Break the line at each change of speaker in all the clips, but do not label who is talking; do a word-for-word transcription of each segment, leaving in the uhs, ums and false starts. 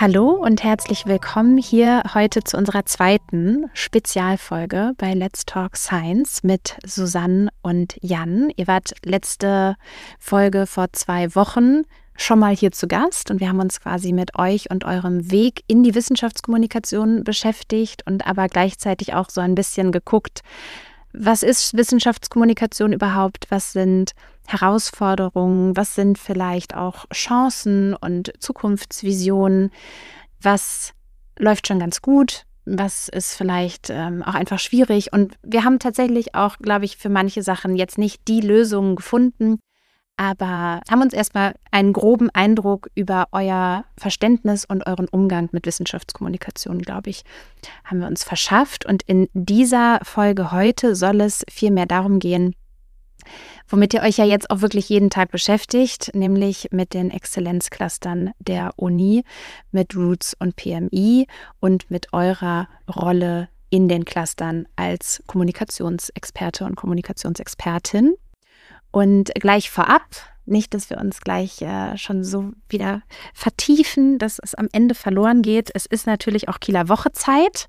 Hallo und herzlich willkommen hier heute zu unserer zweiten Spezialfolge bei Let's Talk Science mit Susanne und Jan. Ihr wart letzte Folge vor zwei Wochen schon mal hier zu Gast und wir haben uns quasi mit euch und eurem Weg in die Wissenschaftskommunikation beschäftigt und aber gleichzeitig auch so ein bisschen geguckt, was ist Wissenschaftskommunikation überhaupt, was sind Herausforderungen, was sind vielleicht auch Chancen und Zukunftsvisionen, was läuft schon ganz gut, was ist vielleicht ähm, auch einfach schwierig. Und wir haben tatsächlich auch, glaube ich, für manche Sachen jetzt nicht die Lösungen gefunden, aber haben uns erstmal einen groben Eindruck über euer Verständnis und euren Umgang mit Wissenschaftskommunikation, glaube ich, haben wir uns verschafft. Und in dieser Folge heute soll es vielmehr darum gehen, womit ihr euch ja jetzt auch wirklich jeden Tag beschäftigt, nämlich mit den Exzellenzclustern der Uni, mit Roots und P M I und mit eurer Rolle in den Clustern als Kommunikationsexperte und Kommunikationsexpertin. Und gleich vorab, nicht, dass wir uns gleich äh, schon so wieder vertiefen, dass es am Ende verloren geht. Es ist natürlich auch Kieler Woche Zeit.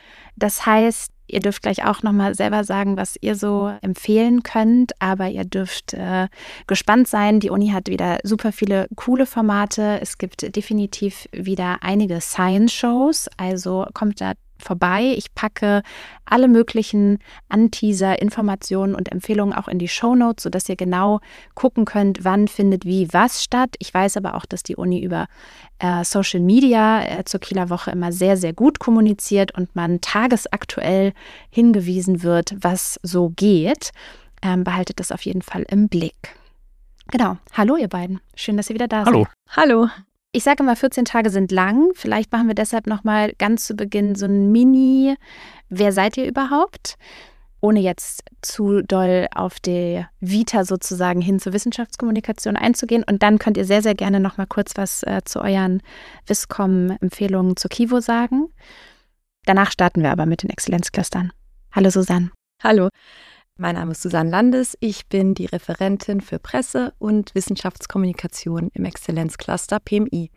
Das heißt, ihr dürft gleich auch nochmal selber sagen, was ihr so empfehlen könnt, aber ihr dürft äh, gespannt sein. Die Uni hat wieder super viele coole Formate. Es gibt definitiv wieder einige Science-Shows, also kommt da vorbei. Ich packe alle möglichen Anteaser, Informationen und Empfehlungen auch in die Shownotes, sodass ihr genau gucken könnt, wann findet wie was statt. Ich weiß aber auch, dass die Uni über äh, Social Media äh, zur Kieler Woche immer sehr, sehr gut kommuniziert und man tagesaktuell hingewiesen wird, was so geht. Ähm, behaltet das auf jeden Fall im Blick. Genau. Hallo ihr beiden. Schön, dass ihr wieder da
Hallo.
seid.
Hallo.
Ich sage immer, vierzehn Tage sind lang. Vielleicht machen wir deshalb nochmal ganz zu Beginn so ein Mini, wer seid ihr überhaupt? Ohne jetzt zu doll auf die Vita sozusagen hin zur Wissenschaftskommunikation einzugehen. Und dann könnt ihr sehr, sehr gerne nochmal kurz was äh, zu euren Wiscom-Empfehlungen zur Kivo sagen. Danach starten wir aber mit den Exzellenzclustern. Hallo Susanne.
Hallo. Mein Name ist Susanne Landes. Ich bin die Referentin für Presse- und Wissenschaftskommunikation im Exzellenzcluster P M I.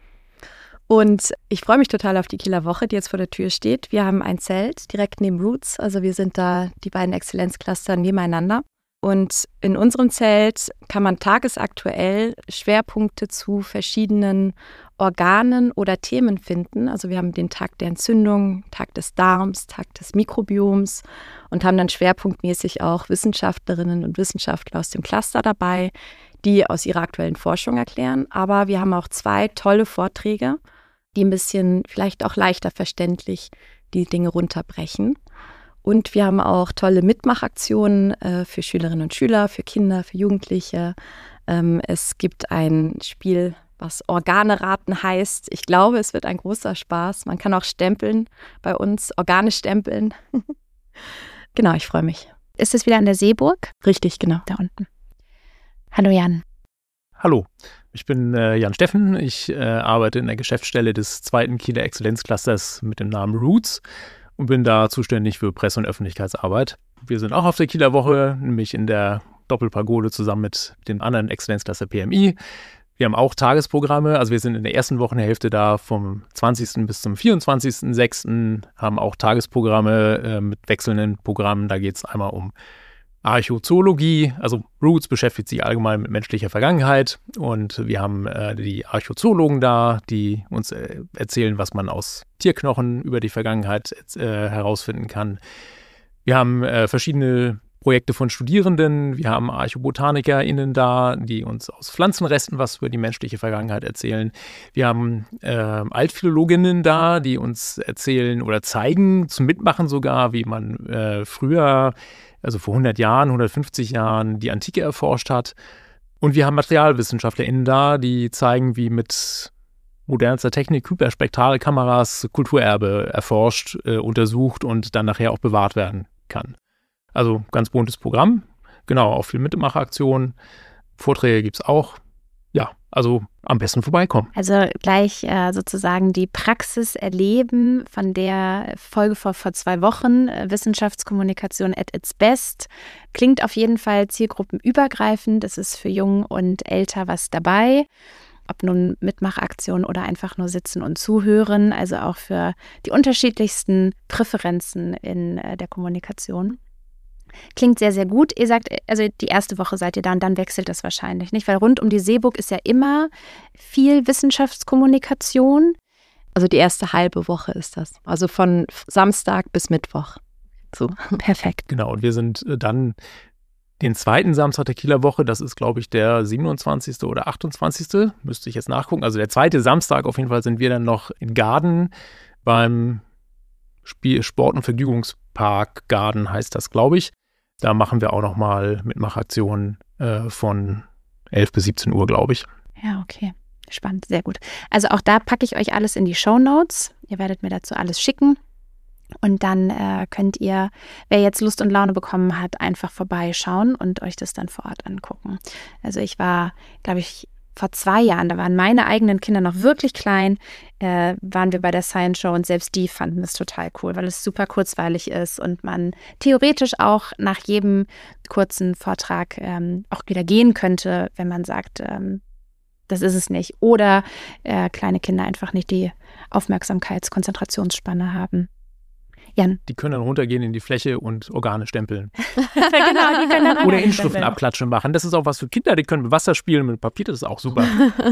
Und ich freue mich total auf die Kieler Woche, die jetzt vor der Tür steht. Wir haben ein Zelt direkt neben Roots, also wir sind da die beiden Exzellenzcluster nebeneinander. Und in unserem Zelt kann man tagesaktuell Schwerpunkte zu verschiedenen Organen oder Themen finden. Also wir haben den Tag der Entzündung, Tag des Darms, Tag des Mikrobioms und haben dann schwerpunktmäßig auch Wissenschaftlerinnen und Wissenschaftler aus dem Cluster dabei, die aus ihrer aktuellen Forschung erklären. Aber wir haben auch zwei tolle Vorträge, die ein bisschen vielleicht auch leichter verständlich die Dinge runterbrechen. Und wir haben auch tolle Mitmachaktionen äh, für Schülerinnen und Schüler, für Kinder, für Jugendliche. Ähm, es gibt ein Spiel, was Organe raten heißt. Ich glaube, es wird ein großer Spaß. Man kann auch stempeln bei uns, Organe stempeln. Genau, ich freue mich.
Ist es wieder an der Seeburg?
Richtig, genau.
Da unten. Hallo Jan.
Hallo, ich bin äh, Jan Steffen. Ich äh, arbeite in der Geschäftsstelle des zweiten Kieler Exzellenzclusters mit dem Namen Roots und bin da zuständig für Presse- und Öffentlichkeitsarbeit. Wir sind auch auf der Kieler Woche, nämlich in der Doppelpagode zusammen mit dem anderen Exzellenzcluster P M I. Wir haben auch Tagesprogramme, also wir sind in der ersten Wochenhälfte da vom zwanzigsten bis zum vierundzwanzigsten sechsten haben auch Tagesprogramme äh, mit wechselnden Programmen. Da geht es einmal um Archozoologie, also Roots beschäftigt sich allgemein mit menschlicher Vergangenheit und wir haben äh, die Archozoologen da, die uns äh, erzählen, was man aus Tierknochen über die Vergangenheit äh, herausfinden kann. Wir haben äh, verschiedene Projekte von Studierenden, wir haben ArchobotanikerInnen da, die uns aus Pflanzenresten was über die menschliche Vergangenheit erzählen. Wir haben äh, Altphilologinnen da, die uns erzählen oder zeigen, zum Mitmachen sogar, wie man äh, früher, also vor hundert Jahren, hundertfünfzig Jahren, die Antike erforscht hat. Und wir haben MaterialwissenschaftlerInnen da, die zeigen, wie mit modernster Technik, Hyperspektralkameras, Kulturerbe erforscht, äh, untersucht und dann nachher auch bewahrt werden kann. Also ganz buntes Programm, genau, auch viel Mitmachaktionen, Vorträge gibt es auch. Ja, also am besten vorbeikommen.
Also gleich äh, sozusagen die Praxis erleben von der Folge vor, vor zwei Wochen, äh, Wissenschaftskommunikation at its best. Klingt auf jeden Fall zielgruppenübergreifend, es ist für Jung und Älter was dabei. ob nun Mitmachaktionen oder einfach nur sitzen und zuhören, also auch für die unterschiedlichsten Präferenzen in äh, der Kommunikation. Klingt sehr, sehr gut. Ihr sagt, also die erste Woche seid ihr da und dann wechselt das wahrscheinlich nicht, weil rund um die Seeburg ist ja immer viel Wissenschaftskommunikation.
Also die erste halbe Woche ist das. Also von Samstag bis Mittwoch. So.
Perfekt.
Genau, und wir sind dann den zweiten Samstag der Kieler Woche, das ist, glaube ich, der siebenundzwanzigste oder achtundzwanzigste Müsste ich jetzt nachgucken. Also der zweite Samstag auf jeden Fall sind wir dann noch in Garden beim Spiel Sport- und Vergnügungspark Garden heißt das, glaube ich. Da machen wir auch nochmal Mitmachaktionen äh, von elf bis siebzehn Uhr, glaube ich.
Ja, okay. Spannend, sehr gut. Also auch da packe ich euch alles in die Shownotes. Ihr werdet mir dazu alles schicken. Und dann äh, könnt ihr, wer jetzt Lust und Laune bekommen hat, einfach vorbeischauen und euch das dann vor Ort angucken. Also ich war, glaube ich, vor zwei Jahren, da waren meine eigenen Kinder noch wirklich klein, äh, waren wir bei der Science Show und selbst die fanden das total cool, weil es super kurzweilig ist und man theoretisch auch nach jedem kurzen Vortrag ähm, auch wieder gehen könnte, wenn man sagt, ähm, das ist es nicht. Oder äh, kleine Kinder einfach nicht die Aufmerksamkeits-Konzentrationsspanne haben. Jan.
Die können dann runtergehen in die Fläche und Organe stempeln.
Genau, die können dann
Oder Inschriften abklatschen machen. Das ist auch was für Kinder, die können mit Wasser spielen, mit Papier, das ist auch super.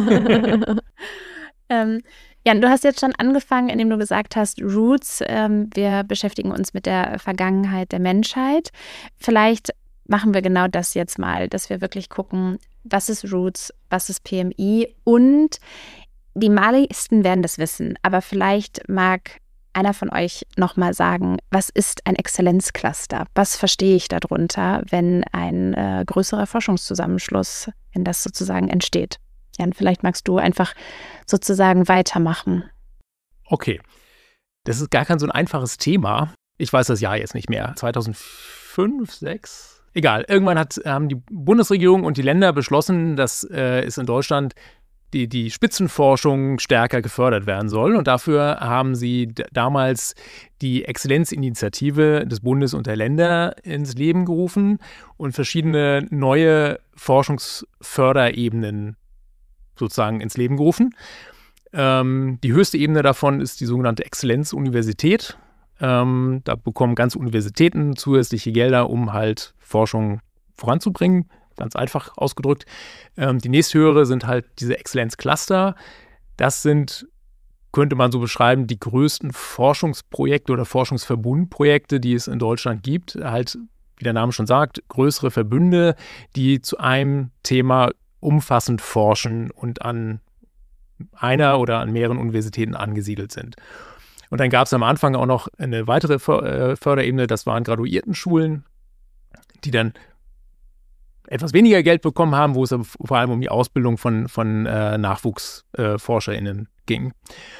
ähm, Jan, du hast jetzt schon angefangen, indem du gesagt hast, Roots, ähm, wir beschäftigen uns mit der Vergangenheit der Menschheit. Vielleicht machen wir genau das jetzt mal, dass wir wirklich gucken, was ist Roots, was ist P M I und die meisten werden das wissen, aber vielleicht mag einer von euch nochmal sagen, was ist ein Exzellenzcluster? Was verstehe ich darunter, wenn ein äh, größerer Forschungszusammenschluss, wenn das sozusagen entsteht? Jan, vielleicht magst du einfach sozusagen weitermachen.
Okay, das ist gar kein so ein einfaches Thema. Ich weiß das Jahr jetzt nicht mehr. zweitausendfünf, sechs? Egal, irgendwann hat, haben die Bundesregierung und die Länder beschlossen, dass äh, es in Deutschland Die, die Spitzenforschung stärker gefördert werden soll. Und dafür haben sie d- damals die Exzellenzinitiative des Bundes und der Länder ins Leben gerufen und verschiedene neue Forschungsförderebenen sozusagen ins Leben gerufen. Ähm, die höchste Ebene davon ist die sogenannte Exzellenzuniversität. Ähm, da bekommen ganze Universitäten zusätzliche Gelder, um halt Forschung voranzubringen. Ganz einfach ausgedrückt. Ähm, die nächsthöhere sind halt diese Exzellenzcluster. Das sind, könnte man so beschreiben, die größten Forschungsprojekte oder Forschungsverbundprojekte, die es in Deutschland gibt. Halt, wie der Name schon sagt, größere Verbünde, die zu einem Thema umfassend forschen und an einer oder an mehreren Universitäten angesiedelt sind. Und dann gab es am Anfang auch noch eine weitere Förderebene, das waren Graduiertenschulen, die dann etwas weniger Geld bekommen haben, wo es aber vor allem um die Ausbildung von, von äh, NachwuchsforscherInnen äh, ging.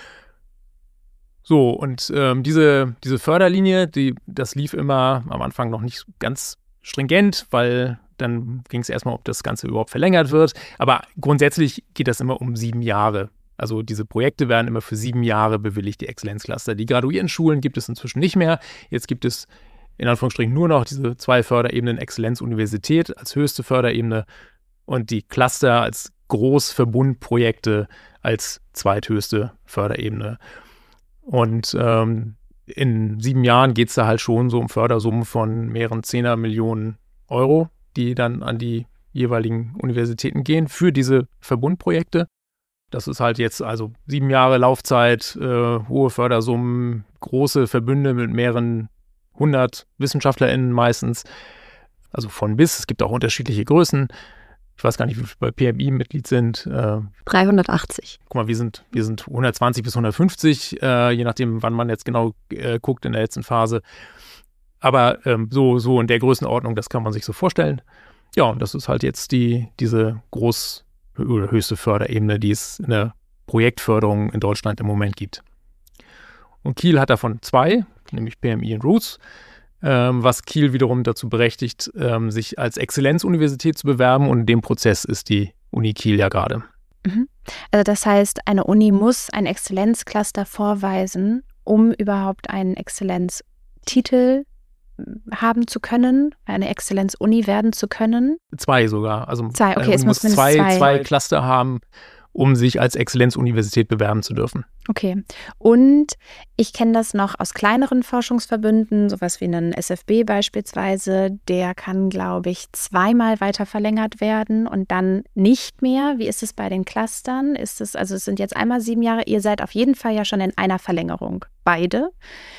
So, und ähm, diese, diese Förderlinie, die, das lief immer am Anfang noch nicht ganz stringent, weil dann ging es erstmal, ob das Ganze überhaupt verlängert wird. Aber grundsätzlich geht das immer um sieben Jahre. Also diese Projekte werden immer für sieben Jahre bewilligt, die Exzellenzcluster. Die Graduiertenschulen gibt es inzwischen nicht mehr. Jetzt gibt es in Anführungsstrichen nur noch diese zwei Förderebenen, Exzellenzuniversität als höchste Förderebene und die Cluster als Großverbundprojekte als zweithöchste Förderebene. Und ähm, in sieben Jahren geht es da halt schon so um Fördersummen von mehreren Zehner Millionen Euro, die dann an die jeweiligen Universitäten gehen für diese Verbundprojekte. Das ist halt jetzt also sieben Jahre Laufzeit, äh, hohe Fördersummen, große Verbünde mit mehreren hundert WissenschaftlerInnen meistens, also von bis. Es gibt auch unterschiedliche Größen. Ich weiß gar nicht, wie viele bei P M I Mitglied sind. Äh,
dreihundertachtzig.
Guck mal, wir sind, wir sind hundertzwanzig bis hundertfünfzig, äh, je nachdem, wann man jetzt genau äh, guckt in der letzten Phase. Aber ähm, so, so in der Größenordnung, das kann man sich so vorstellen. Ja, und das ist halt jetzt die, diese groß oder höchste Förderebene, die es in der Projektförderung in Deutschland im Moment gibt. Und Kiel hat davon zwei, nämlich P M I und Roots, ähm, was Kiel wiederum dazu berechtigt, ähm, sich als Exzellenzuniversität zu bewerben. Und in dem Prozess ist die Uni Kiel ja gerade.
Mhm. Also das heißt, eine Uni muss ein Exzellenzcluster vorweisen, um überhaupt einen Exzellenztitel haben zu können, eine Exzellenzuni werden zu können?
Zwei sogar. Also
zwei, okay,
eine Uni
es muss
muss zwei,
zwei.
zwei Cluster haben, um sich als Exzellenzuniversität bewerben zu dürfen.
Okay. Und ich kenne das noch aus kleineren Forschungsverbünden, sowas wie einen S F B beispielsweise. Der kann, glaube ich, zweimal weiter verlängert werden und dann nicht mehr. Wie ist es bei den Clustern? Ist es, also es sind jetzt einmal sieben Jahre. Ihr seid auf jeden Fall ja schon in einer Verlängerung. Beide.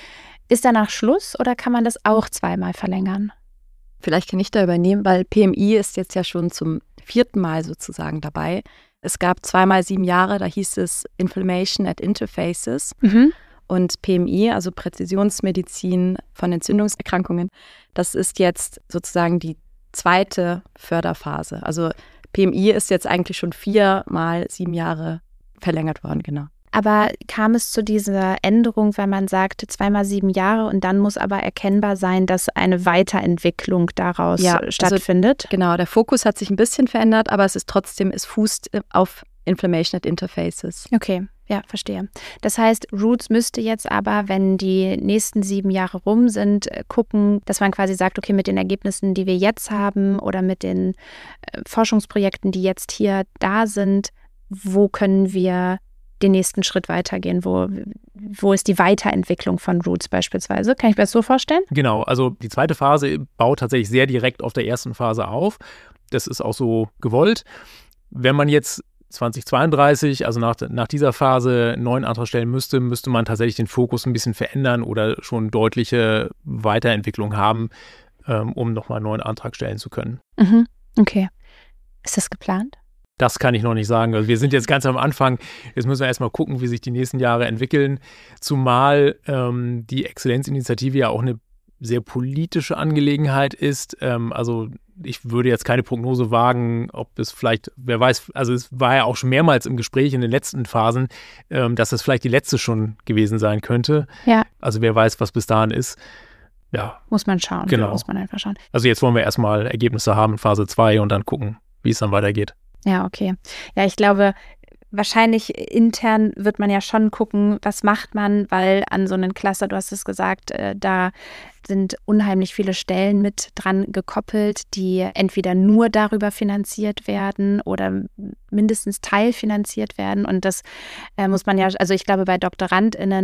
Ist danach Schluss oder kann man das auch zweimal verlängern?
Vielleicht kann ich da übernehmen, weil P M I ist jetzt ja schon zum vierten Mal sozusagen dabei. Es gab zweimal sieben Jahre, da hieß es Inflammation at Interfaces. Mhm. Und P M I, also Präzisionsmedizin von Entzündungserkrankungen, das ist jetzt sozusagen die zweite Förderphase. Also P M I ist jetzt eigentlich schon viermal sieben Jahre verlängert worden, genau.
Aber kam es zu dieser Änderung, weil man sagt, zweimal sieben Jahre und dann muss aber erkennbar sein, dass eine Weiterentwicklung daraus ja, stattfindet?
Also, genau, der Fokus hat sich ein bisschen verändert, aber es ist trotzdem, es fußt auf Inflammation at Interfaces.
Okay, ja, verstehe. Das heißt, Roots müsste jetzt aber, wenn die nächsten sieben Jahre rum sind, gucken, dass man quasi sagt, okay, mit den Ergebnissen, die wir jetzt haben oder mit den Forschungsprojekten, die jetzt hier da sind, wo können wir den nächsten Schritt weitergehen? Wo, wo ist die Weiterentwicklung von Roots beispielsweise? Kann ich mir das so vorstellen?
Genau, also die zweite Phase baut tatsächlich sehr direkt auf der ersten Phase auf. Das ist auch so gewollt. Wenn man jetzt zweitausendzweiunddreißig, also nach, nach dieser Phase, einen neuen Antrag stellen müsste, müsste man tatsächlich den Fokus ein bisschen verändern oder schon deutliche Weiterentwicklung haben, ähm, um nochmal einen neuen Antrag stellen zu können.
Mhm. Okay. Ist das geplant?
Das kann ich noch nicht sagen. Also wir sind jetzt ganz am Anfang. Jetzt müssen wir erstmal gucken, wie sich die nächsten Jahre entwickeln. Zumal ähm, die Exzellenzinitiative ja auch eine sehr politische Angelegenheit ist. Ähm, also ich würde jetzt keine Prognose wagen, ob es vielleicht, wer weiß, also es war ja auch schon mehrmals im Gespräch in den letzten Phasen, ähm, dass es vielleicht die letzte schon gewesen sein könnte.
Ja.
Also wer weiß, was bis dahin ist. Ja.
Muss man schauen.
Genau.
Muss man einfach schauen.
Also jetzt wollen wir erstmal Ergebnisse haben in Phase zwei und dann gucken, wie es dann weitergeht.
Ja, okay. Ja, ich glaube, wahrscheinlich intern wird man ja schon gucken, was macht man, weil an so einem Cluster, du hast es gesagt, äh, da sind unheimlich viele Stellen mit dran gekoppelt, die entweder nur darüber finanziert werden oder mindestens teilfinanziert werden. Und das äh, muss man ja, also ich glaube, bei DoktorandInnen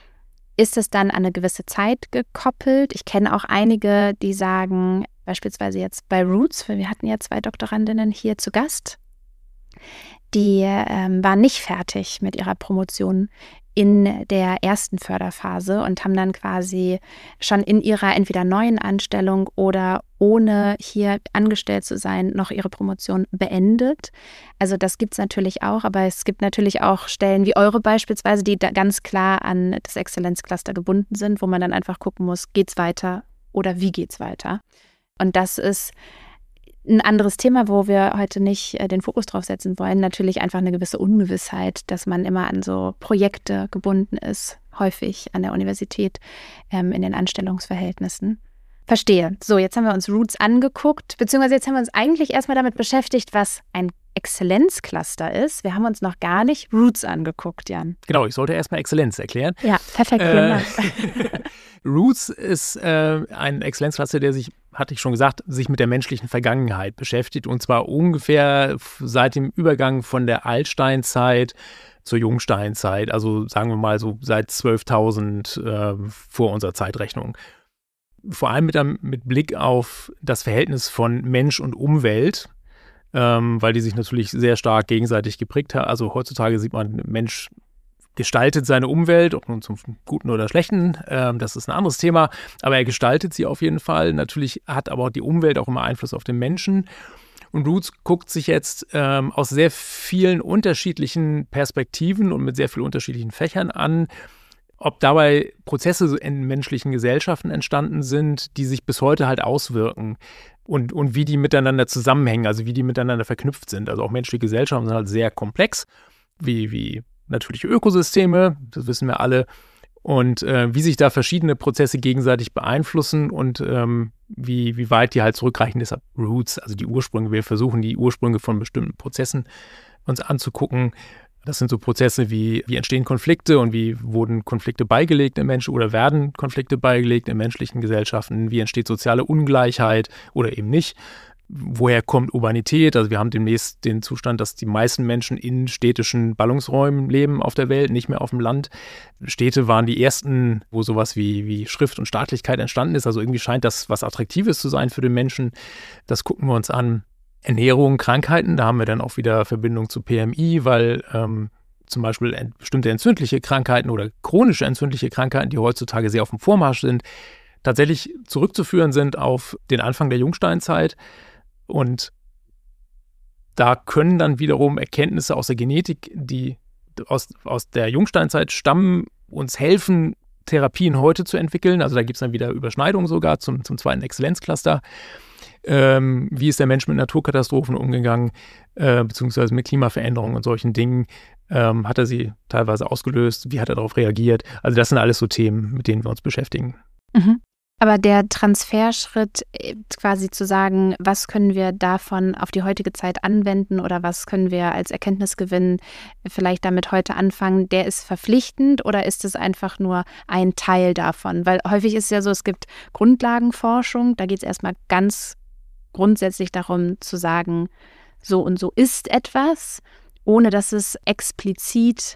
ist es dann an eine gewisse Zeit gekoppelt. Ich kenne auch einige, die sagen, beispielsweise jetzt bei Roots, weil wir hatten ja zwei Doktorandinnen hier zu Gast, die ähm, waren nicht fertig mit ihrer Promotion in der ersten Förderphase und haben dann quasi schon in ihrer entweder neuen Anstellung oder ohne hier angestellt zu sein, noch ihre Promotion beendet. Also das gibt es natürlich auch, aber es gibt natürlich auch Stellen wie eure beispielsweise, die da ganz klar an das Exzellenzcluster gebunden sind, wo man dann einfach gucken muss, geht's weiter oder wie geht's weiter? Und das ist ein anderes Thema, wo wir heute nicht äh, den Fokus drauf setzen wollen. Natürlich einfach eine gewisse Ungewissheit, dass man immer an so Projekte gebunden ist, häufig an der Universität, ähm, in den Anstellungsverhältnissen. Verstehe. So, jetzt haben wir uns Roots angeguckt, beziehungsweise jetzt haben wir uns eigentlich erstmal damit beschäftigt, was ein Exzellenzcluster ist. Wir haben uns noch gar nicht Roots angeguckt, Jan.
Genau, ich sollte erstmal Exzellenz erklären.
Ja, perfekt, vielen Dank.
Äh, Roots ist äh, ein Exzellenzcluster, der sich, hatte ich schon gesagt, sich mit der menschlichen Vergangenheit beschäftigt. Und zwar ungefähr seit dem Übergang von der Altsteinzeit zur Jungsteinzeit. Also sagen wir mal so seit zwölftausend äh, vor unserer Zeitrechnung. Vor allem mit, mit Blick auf das Verhältnis von Mensch und Umwelt, ähm, weil die sich natürlich sehr stark gegenseitig geprägt haben. Also heutzutage sieht man, Mensch gestaltet seine Umwelt, ob nun zum Guten oder Schlechten, ähm, das ist ein anderes Thema, aber er gestaltet sie auf jeden Fall. Natürlich hat aber die Umwelt auch immer Einfluss auf den Menschen. Und Roots guckt sich jetzt ähm, aus sehr vielen unterschiedlichen Perspektiven und mit sehr vielen unterschiedlichen Fächern an, ob dabei Prozesse in menschlichen Gesellschaften entstanden sind, die sich bis heute halt auswirken und, und wie die miteinander zusammenhängen, also wie die miteinander verknüpft sind. Also auch menschliche Gesellschaften sind halt sehr komplex, wie, wie natürliche Ökosysteme, das wissen wir alle, und äh, wie sich da verschiedene Prozesse gegenseitig beeinflussen und ähm, wie, wie weit die halt zurückreichen. Deshalb Roots, also die Ursprünge. Wir versuchen, die Ursprünge von bestimmten Prozessen uns anzugucken. Das sind so Prozesse wie, wie entstehen Konflikte und wie wurden Konflikte beigelegt im Menschen oder werden Konflikte beigelegt in menschlichen Gesellschaften, wie entsteht soziale Ungleichheit oder eben nicht. woher kommt Urbanität? Also wir haben demnächst den Zustand, dass die meisten Menschen in städtischen Ballungsräumen leben auf der Welt, nicht mehr auf dem Land. Städte waren die ersten, wo sowas wie, wie Schrift und Staatlichkeit entstanden ist. Also irgendwie scheint das was Attraktives zu sein für den Menschen. Das gucken wir uns an. Ernährung, Krankheiten, da haben wir dann auch wieder Verbindung zu P M I, weil ähm, zum Beispiel ent- bestimmte entzündliche Krankheiten oder chronische entzündliche Krankheiten, die heutzutage sehr auf dem Vormarsch sind, tatsächlich zurückzuführen sind auf den Anfang der Jungsteinzeit. Und da können dann wiederum Erkenntnisse aus der Genetik, die aus, aus der Jungsteinzeit stammen, uns helfen, Therapien heute zu entwickeln. Also da gibt es dann wieder Überschneidungen sogar zum, zum zweiten Exzellenzcluster. Ähm, wie ist der Mensch mit Naturkatastrophen umgegangen, äh, beziehungsweise mit Klimaveränderungen und solchen Dingen? Ähm, hat er sie teilweise ausgelöst? Wie hat er darauf reagiert? Also das sind alles so Themen, mit denen wir uns beschäftigen.
Mhm. Aber der Transferschritt, quasi zu sagen, was können wir davon auf die heutige Zeit anwenden oder was können wir als Erkenntnisgewinn vielleicht damit heute anfangen, der ist verpflichtend oder ist es einfach nur ein Teil davon? Weil häufig ist es ja so, es gibt Grundlagenforschung, da geht es erstmal ganz grundsätzlich darum zu sagen, so und so ist etwas, ohne dass es explizit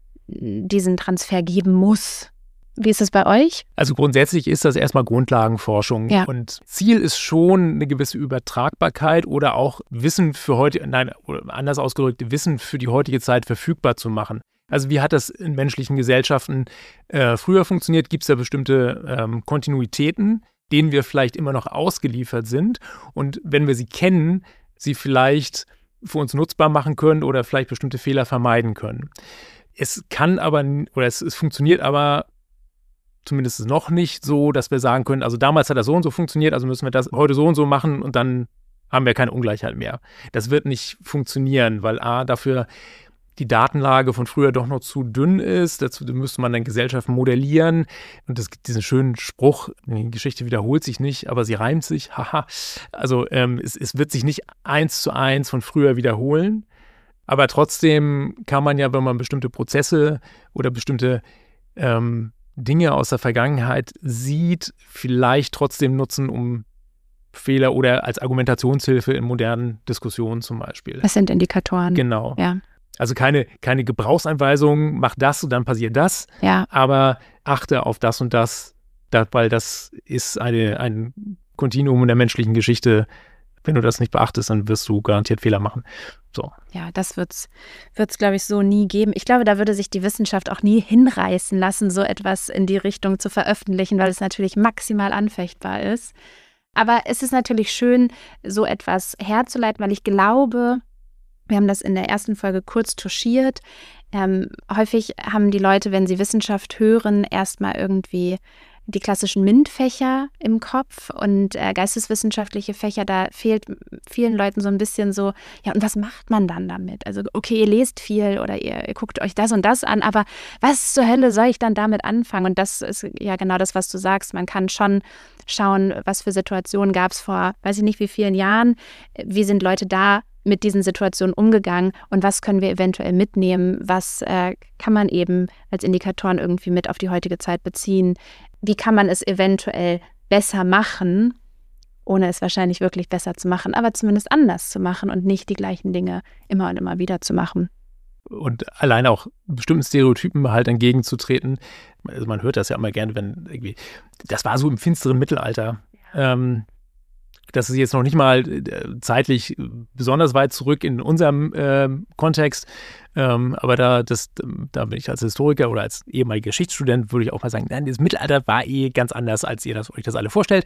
diesen Transfer geben muss. Wie ist es bei euch?
Also grundsätzlich ist das erstmal Grundlagenforschung.
Ja.
Und Ziel ist schon eine gewisse Übertragbarkeit oder auch Wissen für heute, nein, anders ausgedrückt, Wissen für die heutige Zeit verfügbar zu machen. Also wie hat das in menschlichen Gesellschaften äh, früher funktioniert? Gibt es da bestimmte ähm, Kontinuitäten, denen wir vielleicht immer noch ausgeliefert sind? Und wenn wir sie kennen, sie vielleicht für uns nutzbar machen können oder vielleicht bestimmte Fehler vermeiden können. Es kann aber, oder es, es funktioniert aber zumindest noch nicht so, dass wir sagen können, also damals hat das so und so funktioniert, also müssen wir das heute so und so machen und dann haben wir keine Ungleichheit mehr. Das wird nicht funktionieren, weil A, dafür die Datenlage von früher doch noch zu dünn ist. Dazu müsste man dann Gesellschaften modellieren. Und es gibt diesen schönen Spruch, die Geschichte wiederholt sich nicht, aber sie reimt sich. Haha. Also ähm, es, es wird sich nicht eins zu eins von früher wiederholen. Aber trotzdem kann man ja, wenn man bestimmte Prozesse oder bestimmte ähm, Dinge aus der Vergangenheit sieht, vielleicht trotzdem nutzen, um Fehler oder als Argumentationshilfe in modernen Diskussionen zum Beispiel.
Das sind Indikatoren.
Genau.
Ja.
Also keine, keine Gebrauchsanweisung, mach das und dann passiert das,
Ja.
aber achte auf das und das, da, weil das ist eine, ein Kontinuum in der menschlichen Geschichte. Wenn du das nicht beachtest, dann wirst du garantiert Fehler machen. So.
Ja, das wird es, wird's, glaube ich, so nie geben. Ich glaube, da würde sich die Wissenschaft auch nie hinreißen lassen, so etwas in die Richtung zu veröffentlichen, weil es natürlich maximal anfechtbar ist. Aber es ist natürlich schön, so etwas herzuleiten, weil ich glaube, wir haben das in der ersten Folge kurz touchiert. Ähm, häufig haben die Leute, wenn sie Wissenschaft hören, erstmal irgendwie die klassischen MINT-Fächer im Kopf und äh, geisteswissenschaftliche Fächer, da fehlt vielen Leuten so ein bisschen so, ja, und was macht man dann damit? Also, okay, ihr lest viel oder ihr, ihr guckt euch das und das an, aber was zur Hölle soll ich dann damit anfangen? Und das ist ja genau das, was du sagst. Man kann schon schauen, was für Situationen gab es vor, weiß ich nicht wie vielen Jahren, wie sind Leute da mit diesen Situationen umgegangen und was können wir eventuell mitnehmen, was äh, kann man eben als Indikatoren irgendwie mit auf die heutige Zeit beziehen, wie kann man es eventuell besser machen, ohne es wahrscheinlich wirklich besser zu machen, aber zumindest anders zu machen und nicht die gleichen Dinge immer und immer wieder zu machen.
Und allein auch bestimmten Stereotypen halt entgegenzutreten. Also man hört das ja immer gerne, wenn irgendwie, das war so im finsteren Mittelalter. Ja. Ähm, Das ist jetzt noch nicht mal zeitlich besonders weit zurück in unserem äh, Kontext. Ähm, aber da, das, da bin ich als Historiker oder als ehemaliger Geschichtsstudent, würde ich auch mal sagen, nein, das Mittelalter war eh ganz anders, als ihr das, euch das alle vorstellt.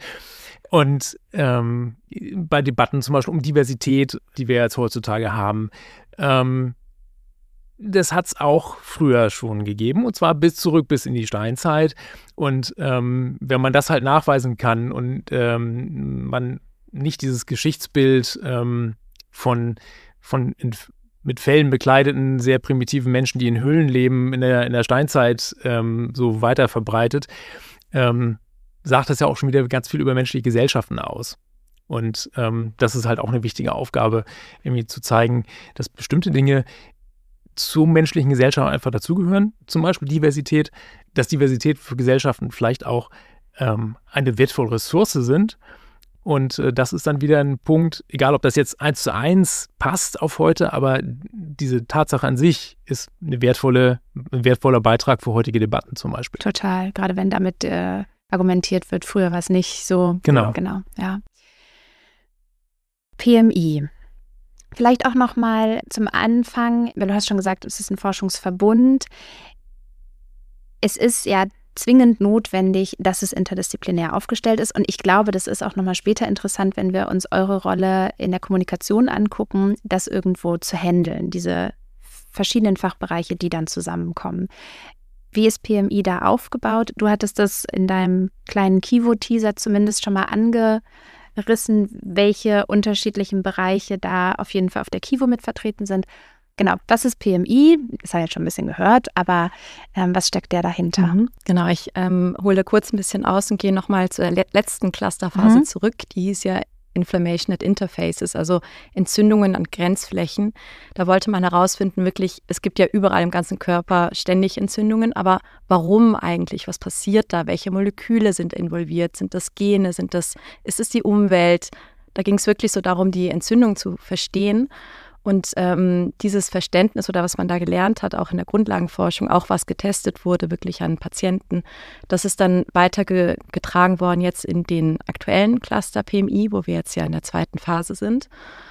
Und ähm, bei Debatten zum Beispiel um Diversität, die wir jetzt heutzutage haben, ähm, das hat es auch früher schon gegeben, und zwar bis zurück bis in die Steinzeit. Und ähm, wenn man das halt nachweisen kann und ähm, man nicht dieses Geschichtsbild ähm, von, von in, mit Fellen bekleideten, sehr primitiven Menschen, die in Höhlen leben, in der, in der Steinzeit ähm, so weiter verbreitet, ähm, sagt das ja auch schon wieder ganz viel über menschliche Gesellschaften aus. Und ähm, das ist halt auch eine wichtige Aufgabe, irgendwie zu zeigen, dass bestimmte Dinge zur menschlichen Gesellschaft einfach dazugehören, zum Beispiel Diversität, dass Diversität für Gesellschaften vielleicht auch ähm, eine wertvolle Ressource sind Und äh, das ist dann wieder ein Punkt, egal ob das jetzt eins zu eins passt auf heute, aber diese Tatsache an sich ist eine wertvolle, ein wertvoller Beitrag für heutige Debatten zum Beispiel.
Total, gerade wenn damit äh, argumentiert wird, früher war es nicht so.
Genau.
Genau, ja. P M I. Vielleicht auch noch mal zum Anfang, weil du hast schon gesagt, es ist ein Forschungsverbund. Es ist ja zwingend notwendig, dass es interdisziplinär aufgestellt ist. Und ich glaube, das ist auch nochmal später interessant, wenn wir uns eure Rolle in der Kommunikation angucken, das irgendwo zu handeln, diese verschiedenen Fachbereiche, die dann zusammenkommen. Wie ist P M I da aufgebaut? Du hattest das in deinem kleinen Kivo-Teaser zumindest schon mal angerissen, welche unterschiedlichen Bereiche da auf jeden Fall auf der Kivo mit vertreten sind. Genau, was ist P M I? Das haben wir jetzt schon ein bisschen gehört, aber ähm, was steckt der dahinter?
Mhm, genau, ich ähm, hole kurz ein bisschen aus und gehe nochmal zur le- letzten Clusterphase mhm. zurück. Die hieß ja Inflammation at Interfaces, also Entzündungen an Grenzflächen. Da wollte man herausfinden, wirklich, es gibt ja überall im ganzen Körper ständig Entzündungen, aber warum eigentlich? Was passiert da? Welche Moleküle sind involviert? Sind das Gene? Sind das, ist es die Umwelt? Da ging es wirklich so darum, die Entzündung zu verstehen. Und ähm, dieses Verständnis oder was man da gelernt hat, auch in der Grundlagenforschung, auch was getestet wurde, wirklich an Patienten, das ist dann weitergetragen worden jetzt in den aktuellen Cluster P M I, wo wir jetzt ja in der zweiten Phase sind.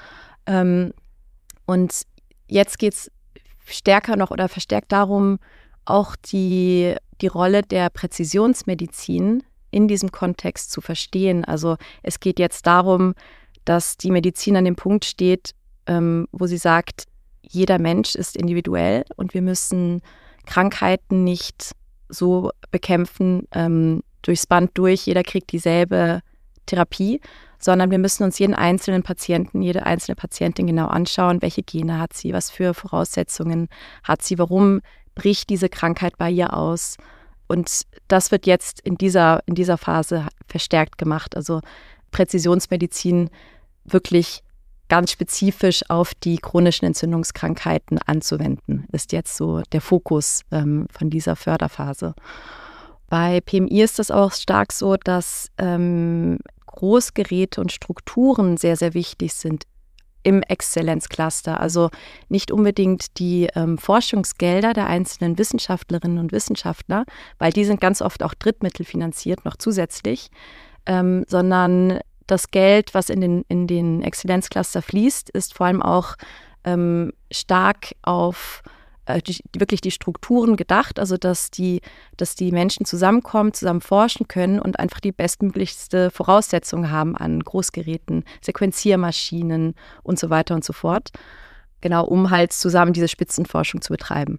Ähm, und jetzt geht es stärker noch oder verstärkt darum, auch die, die Rolle der Präzisionsmedizin in diesem Kontext zu verstehen. Also es geht jetzt darum, dass die Medizin an dem Punkt steht, Ähm, wo sie sagt, jeder Mensch ist individuell und wir müssen Krankheiten nicht so bekämpfen, ähm, durchs Band durch, jeder kriegt dieselbe Therapie, sondern wir müssen uns jeden einzelnen Patienten, jede einzelne Patientin genau anschauen, welche Gene hat sie, was für Voraussetzungen hat sie, warum bricht diese Krankheit bei ihr aus. Und das wird jetzt in dieser, in dieser Phase verstärkt gemacht. Also Präzisionsmedizin wirklich ganz spezifisch auf die chronischen Entzündungskrankheiten anzuwenden, ist jetzt so der Fokus ähm, von dieser Förderphase. Bei P M I ist es auch stark so, dass ähm, Großgeräte und Strukturen sehr, sehr wichtig sind im Exzellenzcluster. Also nicht unbedingt die ähm, Forschungsgelder der einzelnen Wissenschaftlerinnen und Wissenschaftler, weil die sind ganz oft auch drittmittelfinanziert noch zusätzlich, ähm, sondern das Geld, was in den, in den Exzellenzcluster fließt, ist vor allem auch ähm, stark auf äh, die, wirklich die Strukturen gedacht, also dass die, dass die Menschen zusammenkommen, zusammen forschen können und einfach die bestmöglichste Voraussetzung haben an Großgeräten, Sequenziermaschinen und so weiter und so fort, genau, um halt zusammen diese Spitzenforschung zu betreiben.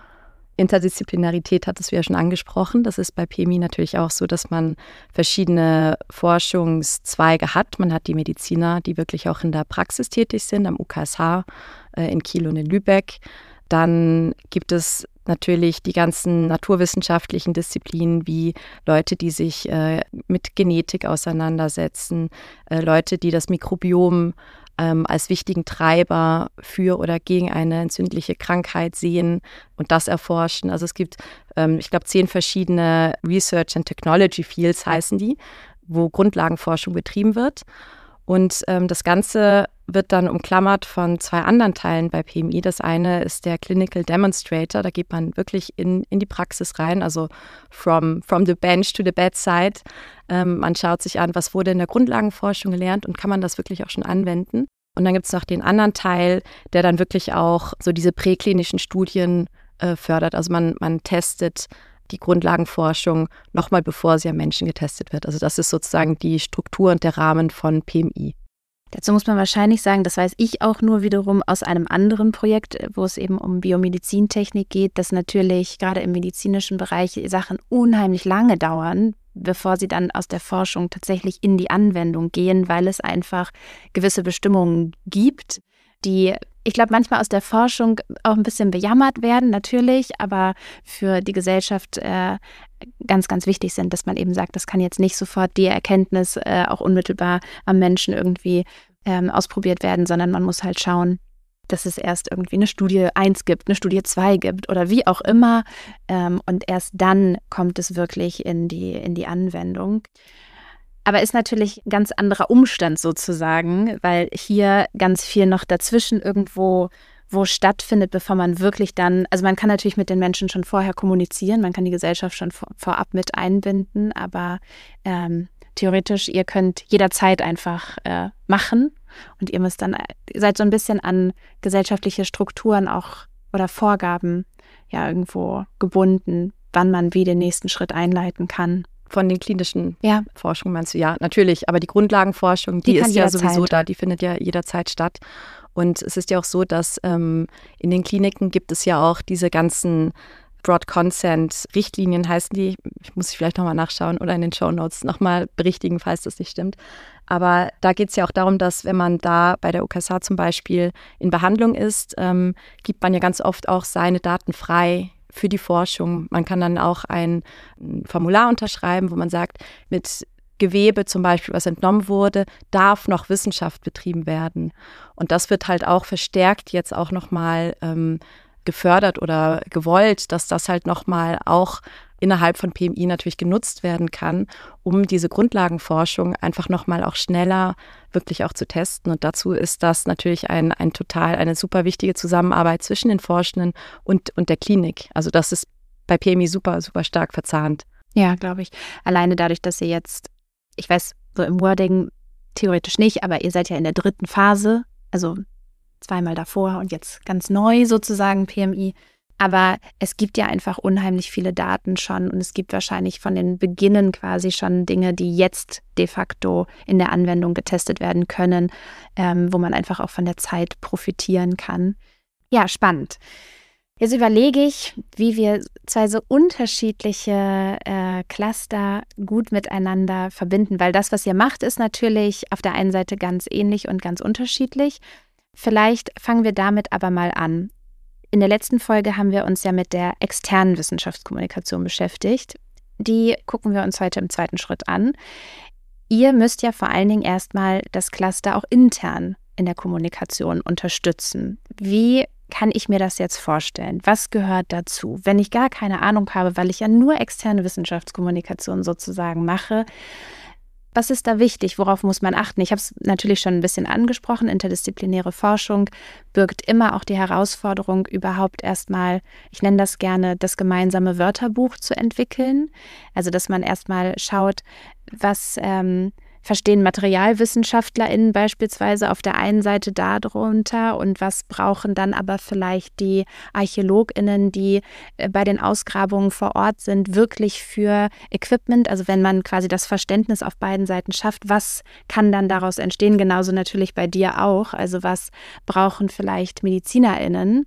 Interdisziplinarität hattest du ja schon angesprochen. Das ist bei P M I natürlich auch so, dass man verschiedene Forschungszweige hat. Man hat die Mediziner, die wirklich auch in der Praxis tätig sind, am U K S H, äh, in Kiel und in Lübeck. Dann gibt es natürlich die ganzen naturwissenschaftlichen Disziplinen wie Leute, die sich äh, mit Genetik auseinandersetzen, äh, Leute, die das Mikrobiom ähm, als wichtigen Treiber für oder gegen eine entzündliche Krankheit sehen und das erforschen. Also es gibt, ähm, ich glaube, zehn verschiedene Research and Technology Fields heißen die, wo Grundlagenforschung betrieben wird. Und ähm, das Ganze wird dann umklammert von zwei anderen Teilen bei P M I. Das eine ist der Clinical Demonstrator. Da geht man wirklich in, in die Praxis rein, also from, from the bench to the bedside. Ähm, man schaut sich an, was wurde in der Grundlagenforschung gelernt und kann man das wirklich auch schon anwenden. Und dann gibt es noch den anderen Teil, der dann wirklich auch so diese präklinischen Studien äh, fördert. Also man, man testet die Grundlagenforschung nochmal, bevor sie am Menschen getestet wird. Also das ist sozusagen die Struktur und der Rahmen von P M I.
Dazu muss man wahrscheinlich sagen, das weiß ich auch nur wiederum aus einem anderen Projekt, wo es eben um Biomedizintechnik geht, dass natürlich gerade im medizinischen Bereich Sachen unheimlich lange dauern, bevor sie dann aus der Forschung tatsächlich in die Anwendung gehen, weil es einfach gewisse Bestimmungen gibt, die, ich glaube, manchmal aus der Forschung auch ein bisschen bejammert werden, natürlich, aber für die Gesellschaft äh, ganz, ganz wichtig sind, dass man eben sagt, das kann jetzt nicht sofort die Erkenntnis äh, auch unmittelbar am Menschen irgendwie ähm, ausprobiert werden, sondern man muss halt schauen, dass es erst irgendwie eine Studie eins gibt, eine Studie zwei gibt oder wie auch immer ähm, und erst dann kommt es wirklich in die, in die Anwendung. Aber ist natürlich ein ganz anderer Umstand sozusagen, weil hier ganz viel noch dazwischen irgendwo wo stattfindet, bevor man wirklich dann, also man kann natürlich mit den Menschen schon vorher kommunizieren, man kann die Gesellschaft schon vor, vorab mit einbinden, aber ähm, theoretisch, ihr könnt jederzeit einfach äh, machen und ihr müsst dann, ihr seid so ein bisschen an gesellschaftliche Strukturen auch oder Vorgaben ja irgendwo gebunden, wann man wie den nächsten Schritt einleiten kann.
Von den klinischen
ja.
Forschungen meinst du? Ja, natürlich, aber die Grundlagenforschung, die, die ist ja sowieso da, die findet ja jederzeit statt. Und es ist ja auch so, dass ähm, in den Kliniken gibt es ja auch diese ganzen Broad Consent Richtlinien, heißen die. Ich muss vielleicht nochmal nachschauen oder in den Shownotes nochmal berichtigen, falls das nicht stimmt. Aber da geht es ja auch darum, dass wenn man da bei der U K S A zum Beispiel in Behandlung ist, ähm, gibt man ja ganz oft auch seine Daten frei für die Forschung. Man kann dann auch ein Formular unterschreiben, wo man sagt, mit Gewebe zum Beispiel, was entnommen wurde, darf noch Wissenschaft betrieben werden. Und das wird halt auch verstärkt jetzt auch nochmal ähm, gefördert oder gewollt, dass das halt nochmal auch innerhalb von P M I natürlich genutzt werden kann, um diese Grundlagenforschung einfach nochmal auch schneller wirklich auch zu testen. Und dazu ist das natürlich ein, ein total, eine super wichtige Zusammenarbeit zwischen den Forschenden und, und der Klinik. Also das ist bei P M I super, super stark verzahnt.
Ja, glaube ich. Alleine dadurch, dass ihr jetzt, ich weiß, so im Wording theoretisch nicht, aber ihr seid ja in der dritten Phase, also zweimal davor und jetzt ganz neu sozusagen P M I. Aber es gibt ja einfach unheimlich viele Daten schon und es gibt wahrscheinlich von den Beginnen quasi schon Dinge, die jetzt de facto in der Anwendung getestet werden können, ähm, wo man einfach auch von der Zeit profitieren kann. Ja, spannend. Jetzt überlege ich, wie wir zwei so unterschiedliche äh, Cluster gut miteinander verbinden, weil das, was ihr macht, ist natürlich auf der einen Seite ganz ähnlich und ganz unterschiedlich. Vielleicht fangen wir damit aber mal an. In der letzten Folge haben wir uns ja mit der externen Wissenschaftskommunikation beschäftigt. Die gucken wir uns heute im zweiten Schritt an. Ihr müsst ja vor allen Dingen erstmal das Cluster auch intern in der Kommunikation unterstützen. Wie kann ich mir das jetzt vorstellen? Was gehört dazu? Wenn ich gar keine Ahnung habe, weil ich ja nur externe Wissenschaftskommunikation sozusagen mache, was ist da wichtig? Worauf muss man achten? Ich habe es natürlich schon ein bisschen angesprochen. Interdisziplinäre Forschung birgt immer auch die Herausforderung, überhaupt erstmal, ich nenne das gerne, das gemeinsame Wörterbuch zu entwickeln. Also, dass man erstmal schaut, was ähm, verstehen MaterialwissenschaftlerInnen beispielsweise auf der einen Seite darunter und was brauchen dann aber vielleicht die ArchäologInnen, die bei den Ausgrabungen vor Ort sind, wirklich für Equipment, also wenn man quasi das Verständnis auf beiden Seiten schafft, was kann dann daraus entstehen? Genauso natürlich bei dir auch, also was brauchen vielleicht MedizinerInnen?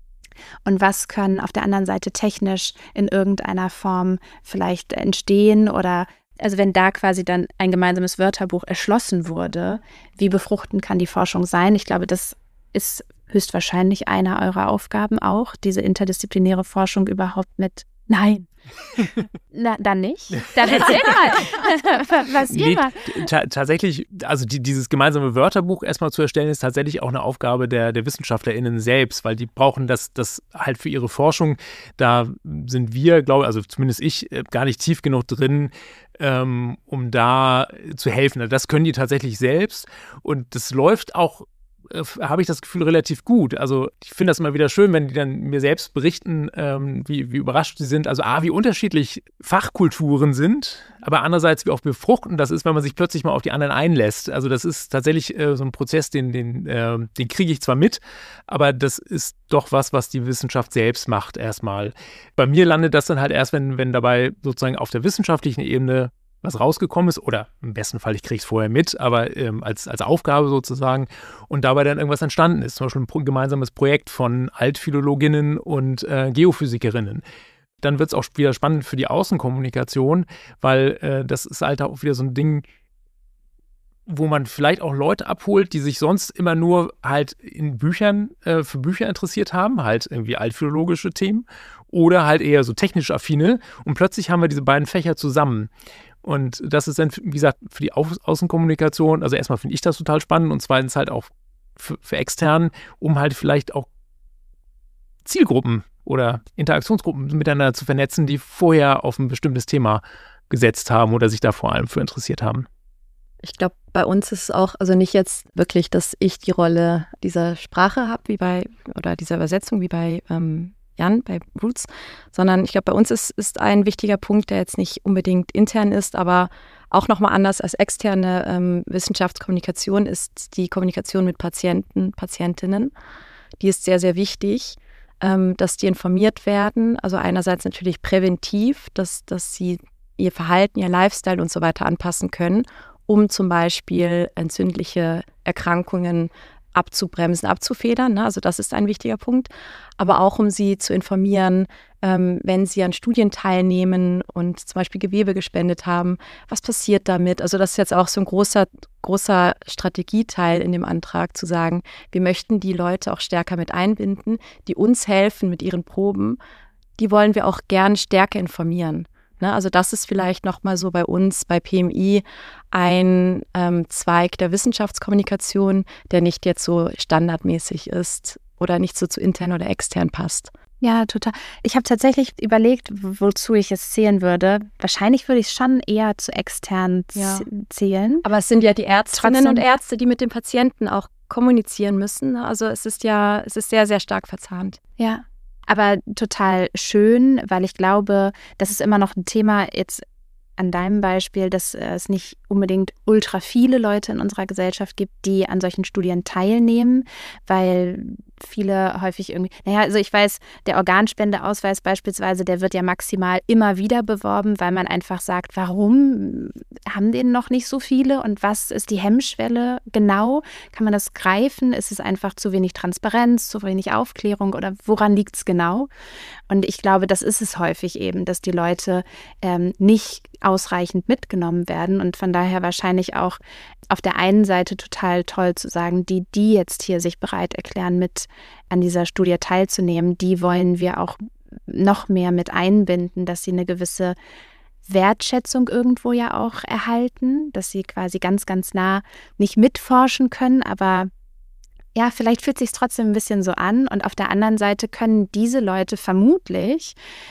Und was können auf der anderen Seite technisch in irgendeiner Form vielleicht entstehen oder also wenn da quasi dann ein gemeinsames Wörterbuch erschlossen wurde, wie befruchtend kann die Forschung sein? Ich glaube, das ist höchstwahrscheinlich eine eurer Aufgaben auch, diese interdisziplinäre Forschung überhaupt mit, nein, na, dann nicht. Dann erzähl mal, was ihr
nee,
macht.
T- tatsächlich, also die, dieses gemeinsame Wörterbuch erstmal zu erstellen, ist tatsächlich auch eine Aufgabe der, der WissenschaftlerInnen selbst, weil die brauchen das, das halt für ihre Forschung. Da sind wir, glaube ich, also zumindest ich, gar nicht tief genug drin, ähm, um da zu helfen. Das können die tatsächlich selbst und das läuft auch, habe ich das Gefühl, relativ gut. Also ich finde das immer wieder schön, wenn die dann mir selbst berichten, ähm, wie, wie überrascht sie sind. Also A, wie unterschiedlich Fachkulturen sind, aber andererseits, wie auch befruchtend das ist, wenn man sich plötzlich mal auf die anderen einlässt. Also das ist tatsächlich äh, so ein Prozess, den, den, äh, den kriege ich zwar mit, aber das ist doch was, was die Wissenschaft selbst macht erstmal. Bei mir landet das dann halt erst, wenn, wenn dabei sozusagen auf der wissenschaftlichen Ebene was rausgekommen ist oder im besten Fall, ich kriege es vorher mit, aber ähm, als, als Aufgabe sozusagen und dabei dann irgendwas entstanden ist, zum Beispiel ein pro- gemeinsames Projekt von Altphilologinnen und äh, Geophysikerinnen. Dann wird es auch wieder spannend für die Außenkommunikation, weil äh, das ist halt auch wieder so ein Ding, wo man vielleicht auch Leute abholt, die sich sonst immer nur halt in Büchern, äh, für Bücher interessiert haben, halt irgendwie altphilologische Themen oder halt eher so technisch affine und plötzlich haben wir diese beiden Fächer zusammen. Und das ist dann, wie gesagt, für die Au- Außenkommunikation, also erstmal finde ich das total spannend und zweitens halt auch für, für extern, um halt vielleicht auch Zielgruppen oder Interaktionsgruppen miteinander zu vernetzen, die vorher auf ein bestimmtes Thema gesetzt haben oder sich da vor allem für interessiert haben.
Ich glaube, bei uns ist es auch, also nicht jetzt wirklich, dass ich die Rolle dieser Sprache habe, wie bei, oder dieser Übersetzung, wie bei ähm, Jan, bei Roots, sondern ich glaube, bei uns ist, ist ein wichtiger Punkt, der jetzt nicht unbedingt intern ist, aber auch nochmal anders als externe ähm, Wissenschaftskommunikation ist die Kommunikation mit Patienten, Patientinnen. Die ist sehr, sehr wichtig, ähm, dass die informiert werden. Also einerseits natürlich präventiv, dass, dass sie ihr Verhalten, ihr Lifestyle und so weiter anpassen können, um zum Beispiel entzündliche Erkrankungen abzubremsen, abzufedern. Ne? Also das ist ein wichtiger Punkt. Aber auch, um sie zu informieren, ähm, wenn sie an Studien teilnehmen und zum Beispiel Gewebe gespendet haben, was passiert damit? Also das ist jetzt auch so ein großer, großer Strategieteil in dem Antrag, zu sagen, wir möchten die Leute auch stärker mit einbinden, die uns helfen mit ihren Proben. Die wollen wir auch gern stärker informieren. Ne, also das ist vielleicht nochmal so bei uns, bei P M I, ein ähm, Zweig der Wissenschaftskommunikation, der nicht jetzt so standardmäßig ist oder nicht so zu intern oder extern passt.
Ja, total. Ich habe tatsächlich überlegt, wozu ich es zählen würde. Wahrscheinlich würde ich es schon eher zu extern
ja.
zählen.
Aber es sind ja die Ärztinnen
Trotzdem.
und Ärzte, die mit dem Patienten auch kommunizieren müssen. Also es ist ja, es ist sehr, sehr stark verzahnt.
Ja. Aber total schön, weil ich glaube, das ist immer noch ein Thema jetzt an deinem Beispiel, dass es nicht unbedingt ultra viele Leute in unserer Gesellschaft gibt, die an solchen Studien teilnehmen, weil viele häufig irgendwie, naja, also ich weiß, der Organspendeausweis beispielsweise, der wird ja maximal immer wieder beworben, weil man einfach sagt, warum haben den noch nicht so viele und was ist die Hemmschwelle genau? Kann man das greifen? Ist es einfach zu wenig Transparenz, zu wenig Aufklärung oder woran liegt es genau? Und ich glaube, das ist es häufig eben, dass die Leute ähm, nicht ausreichend mitgenommen werden und von daher wahrscheinlich auch auf der einen Seite total toll zu sagen, die, die jetzt hier sich bereit erklären, mit an dieser Studie teilzunehmen, die wollen wir auch noch mehr mit einbinden, dass sie eine gewisse Wertschätzung irgendwo ja auch erhalten, dass sie quasi ganz, ganz nah nicht mitforschen können, aber ja, vielleicht fühlt es sich trotzdem ein bisschen so an und auf der anderen Seite können diese Leute vermutlich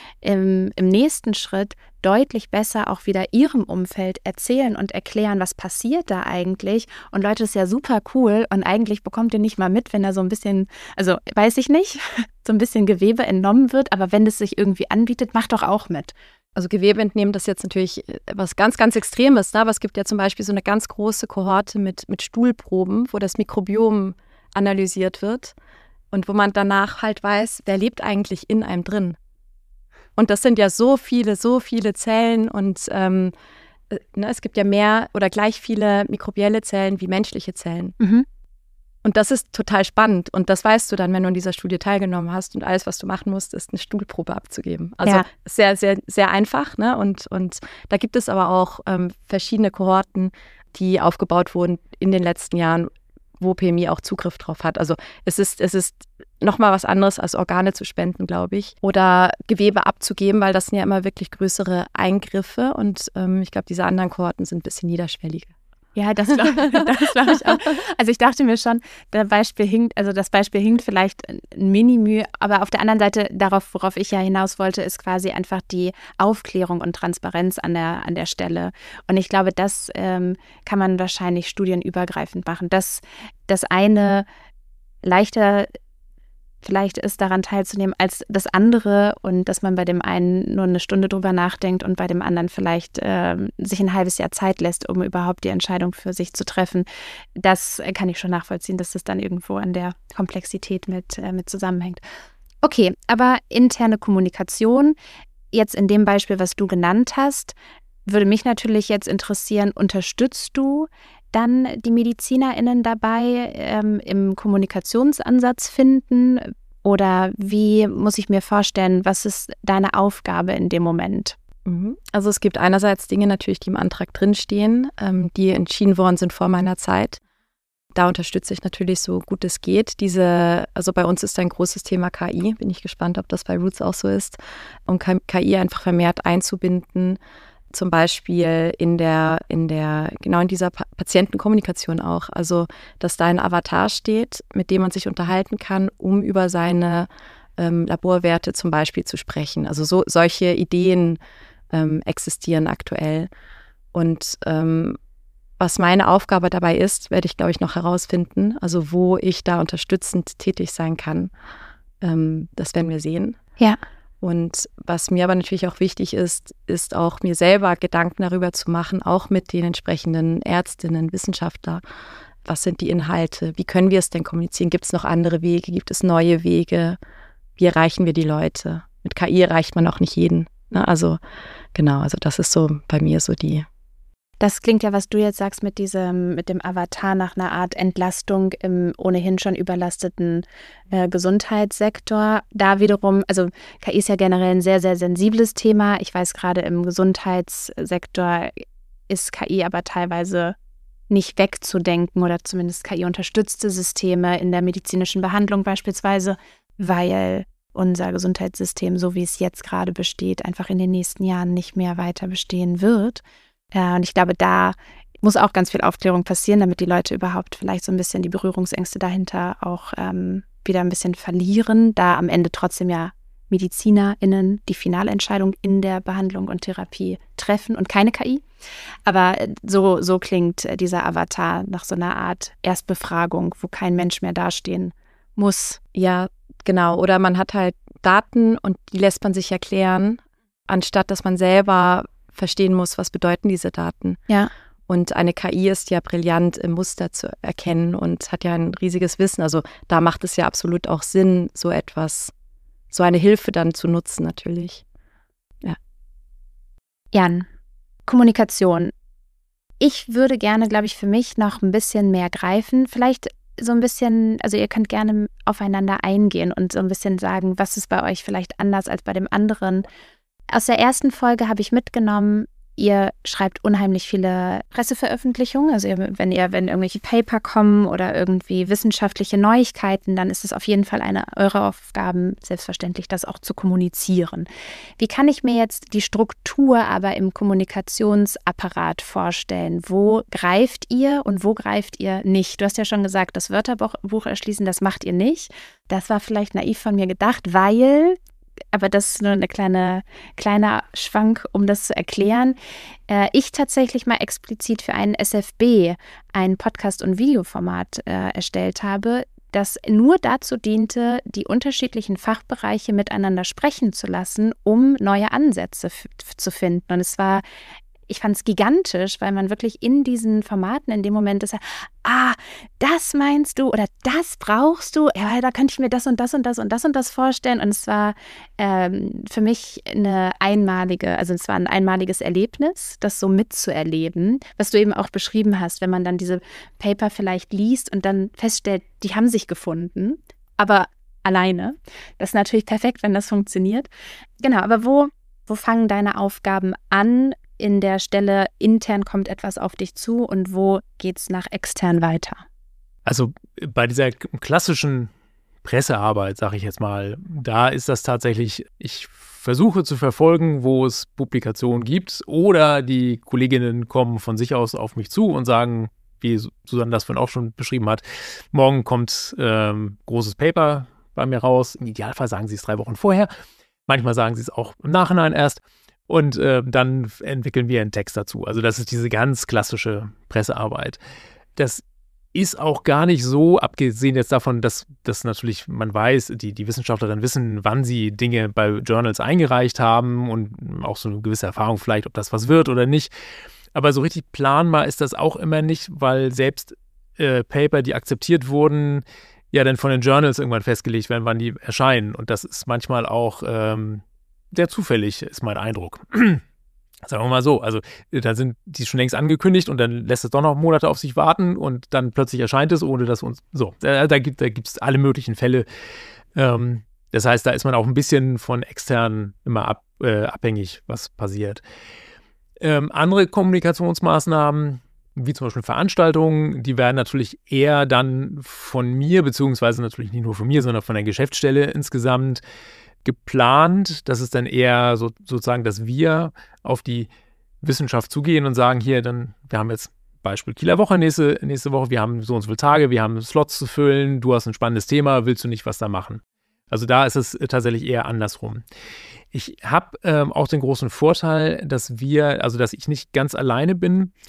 im, im nächsten Schritt deutlich besser auch wieder ihrem Umfeld erzählen und erklären, was passiert da eigentlich. Und Leute, das ist ja super cool und eigentlich bekommt ihr nicht mal mit, wenn da so ein bisschen, also weiß ich nicht, so ein bisschen Gewebe entnommen wird, aber wenn es sich irgendwie anbietet, macht doch auch mit.
Also Gewebe entnehmen, das ist jetzt natürlich was ganz, ganz Extremes, ne? Aber es gibt ja zum Beispiel so eine ganz große Kohorte mit, mit Stuhlproben, wo das Mikrobiom analysiert wird und wo man danach halt weiß, wer lebt eigentlich in einem drin. Und das sind ja so viele, so viele Zellen und ähm, ne, es gibt ja mehr oder gleich viele mikrobielle Zellen wie menschliche Zellen.
Mhm.
Und das ist total spannend und das weißt du dann, wenn du an dieser Studie teilgenommen hast und alles, was du machen musst, ist eine Stuhlprobe abzugeben. Also
ja.
sehr, sehr, sehr einfach, ne? Und, und da gibt es aber auch ähm, verschiedene Kohorten, die aufgebaut wurden in den letzten Jahren, wo P M I auch Zugriff drauf hat. Also es ist, es ist nochmal was anderes, als Organe zu spenden, glaube ich, oder Gewebe abzugeben, weil das sind ja immer wirklich größere Eingriffe und ähm, ich glaube, diese anderen Kohorten sind ein bisschen niederschwelliger.
Ja, das glaube das glaub ich auch. Also ich dachte mir schon, der Beispiel hinkt, also das Beispiel hinkt vielleicht ein Minimü, aber auf der anderen Seite, darauf, worauf ich ja hinaus wollte, ist quasi einfach die Aufklärung und Transparenz an der, an der Stelle. Und ich glaube, das ähm, kann man wahrscheinlich studienübergreifend machen. Dass das eine leichter vielleicht ist, daran teilzunehmen, als das andere und dass man bei dem einen nur eine Stunde drüber nachdenkt und bei dem anderen vielleicht äh, sich ein halbes Jahr Zeit lässt, um überhaupt die Entscheidung für sich zu treffen. Das kann ich schon nachvollziehen, dass das dann irgendwo an der Komplexität mit, äh, mit zusammenhängt. Okay, aber interne Kommunikation, jetzt in dem Beispiel, was du genannt hast, würde mich natürlich jetzt interessieren, unterstützt du dann die MedizinerInnen dabei ähm, im Kommunikationsansatz finden? Oder wie muss ich mir vorstellen, was ist deine Aufgabe in dem Moment?
Also es gibt einerseits Dinge natürlich, die im Antrag drinstehen, ähm, die entschieden worden sind vor meiner Zeit. Da unterstütze ich natürlich so gut es geht. Diese, also bei uns ist ein großes Thema K I. Bin ich gespannt, ob das bei Roots auch so ist. Um K I einfach vermehrt einzubinden, zum Beispiel in der, in der, genau in dieser pa- Patientenkommunikation auch. Also, dass da ein Avatar steht, mit dem man sich unterhalten kann, um über seine ähm, Laborwerte zum Beispiel zu sprechen. Also so, solche Ideen ähm, existieren aktuell. Und ähm, Was meine Aufgabe dabei ist, werde ich, glaube ich, noch herausfinden. Also wo ich da unterstützend tätig sein kann, ähm, das werden wir sehen.
Ja.
Und was mir aber natürlich auch wichtig ist, ist auch mir selber Gedanken darüber zu machen, auch mit den entsprechenden Ärztinnen, Wissenschaftler. Was sind die Inhalte? Wie können wir es denn kommunizieren? Gibt es noch andere Wege? Gibt es neue Wege? Wie erreichen wir die Leute? Mit K I erreicht man auch nicht jeden. Ne? Also genau, also das ist so bei mir so die.
Das klingt ja, was du jetzt sagst, mit diesem, mit dem Avatar nach einer Art Entlastung im ohnehin schon überlasteten äh, Gesundheitssektor. Da wiederum, also K I ist ja generell ein sehr, sehr sensibles Thema. Ich weiß, gerade im Gesundheitssektor ist K I aber teilweise nicht wegzudenken oder zumindest K I-unterstützte Systeme in der medizinischen Behandlung beispielsweise, weil unser Gesundheitssystem, so wie es jetzt gerade besteht, einfach in den nächsten Jahren nicht mehr weiter bestehen wird. Und ich glaube, da muss auch ganz viel Aufklärung passieren, damit die Leute überhaupt vielleicht so ein bisschen die Berührungsängste dahinter auch ähm, wieder ein bisschen verlieren, da am Ende trotzdem ja MedizinerInnen die Finalentscheidung in der Behandlung und Therapie treffen und keine K I. Aber so, so klingt dieser Avatar nach so einer Art Erstbefragung, wo kein Mensch mehr dastehen muss.
Ja, genau. Oder man hat halt Daten und die lässt man sich erklären, anstatt dass man selber verstehen muss, was bedeuten diese Daten.
Ja.
Und eine K I ist ja brillant im Muster zu erkennen und hat ja ein riesiges Wissen. Also da macht es ja absolut auch Sinn, so etwas, so eine Hilfe dann zu nutzen natürlich. Ja.
Jan, Kommunikation. Ich würde gerne, glaube ich, für mich noch ein bisschen mehr greifen. Vielleicht so ein bisschen, also ihr könnt gerne aufeinander eingehen und so ein bisschen sagen, was ist bei euch vielleicht anders als bei dem anderen. Aus der ersten Folge habe ich mitgenommen, ihr schreibt unheimlich viele Presseveröffentlichungen. Also ihr, wenn ihr, wenn irgendwelche Paper kommen oder irgendwie wissenschaftliche Neuigkeiten, dann ist es auf jeden Fall eine eurer Aufgaben, selbstverständlich das auch zu kommunizieren. Wie kann ich mir jetzt die Struktur aber im Kommunikationsapparat vorstellen? Wo greift ihr und wo greift ihr nicht? Du hast ja schon gesagt, das Wörterbuch erschließen, das macht ihr nicht. Das war vielleicht naiv von mir gedacht, weil... aber das ist nur eine kleine, kleiner Schwank, um das zu erklären. Äh, ich tatsächlich mal explizit für einen S F B ein Podcast- und Videoformat äh, erstellt habe, das nur dazu diente, die unterschiedlichen Fachbereiche miteinander sprechen zu lassen, um neue Ansätze f- zu finden. Und es war... ich fand es gigantisch, weil man wirklich in diesen Formaten in dem Moment ist, ah, das meinst du oder das brauchst du, ja, da könnte ich mir das und das und das und das und das vorstellen. Und es war ähm, für mich eine einmalige, also es war ein einmaliges Erlebnis, das so mitzuerleben, was du eben auch beschrieben hast, wenn man dann diese Paper vielleicht liest und dann feststellt, die haben sich gefunden, aber alleine. Das ist natürlich perfekt, wenn das funktioniert. Genau, aber wo, wo fangen deine Aufgaben an? In der Stelle, intern kommt etwas auf dich zu und wo geht's nach extern weiter?
Also bei dieser klassischen Pressearbeit, sage ich jetzt mal, da ist das tatsächlich, ich versuche zu verfolgen, wo es Publikationen gibt oder die Kolleginnen kommen von sich aus auf mich zu und sagen, wie Susanne das vorhin auch schon beschrieben hat, morgen kommt ähm, großes Paper bei mir raus. Im Idealfall sagen sie es drei Wochen vorher. Manchmal sagen sie es auch im Nachhinein erst. Und äh, dann entwickeln wir einen Text dazu. Also das ist diese ganz klassische Pressearbeit. Das ist auch gar nicht so, abgesehen jetzt davon, dass, dass natürlich man weiß, die, die Wissenschaftler dann wissen, wann sie Dinge bei Journals eingereicht haben und auch so eine gewisse Erfahrung vielleicht, ob das was wird oder nicht. Aber so richtig planbar ist das auch immer nicht, weil selbst äh, Paper, die akzeptiert wurden, ja dann von den Journals irgendwann festgelegt werden, wann die erscheinen. Und das ist manchmal auch... Ähm, sehr zufällig, ist mein Eindruck. Sagen wir mal so, also da sind die schon längst angekündigt und dann lässt es doch noch Monate auf sich warten und dann plötzlich erscheint es, ohne dass uns, so, da, da gibt es alle möglichen Fälle. Ähm, das heißt, da ist man auch ein bisschen von extern immer ab, äh, abhängig, was passiert. Ähm, andere Kommunikationsmaßnahmen, wie zum Beispiel Veranstaltungen, die werden natürlich eher dann von mir, beziehungsweise natürlich nicht nur von mir, sondern von der Geschäftsstelle insgesamt geplant. Das ist dann eher so, sozusagen, dass wir auf die Wissenschaft zugehen und sagen, hier, dann, wir haben jetzt Beispiel Kieler Woche nächste, nächste Woche, wir haben so und so viele Tage, wir haben Slots zu füllen, du hast ein spannendes Thema, willst du nicht was da machen? Also da ist es tatsächlich eher andersrum. Ich habe ähm, auch den großen Vorteil, dass wir, also dass ich nicht ganz alleine bin.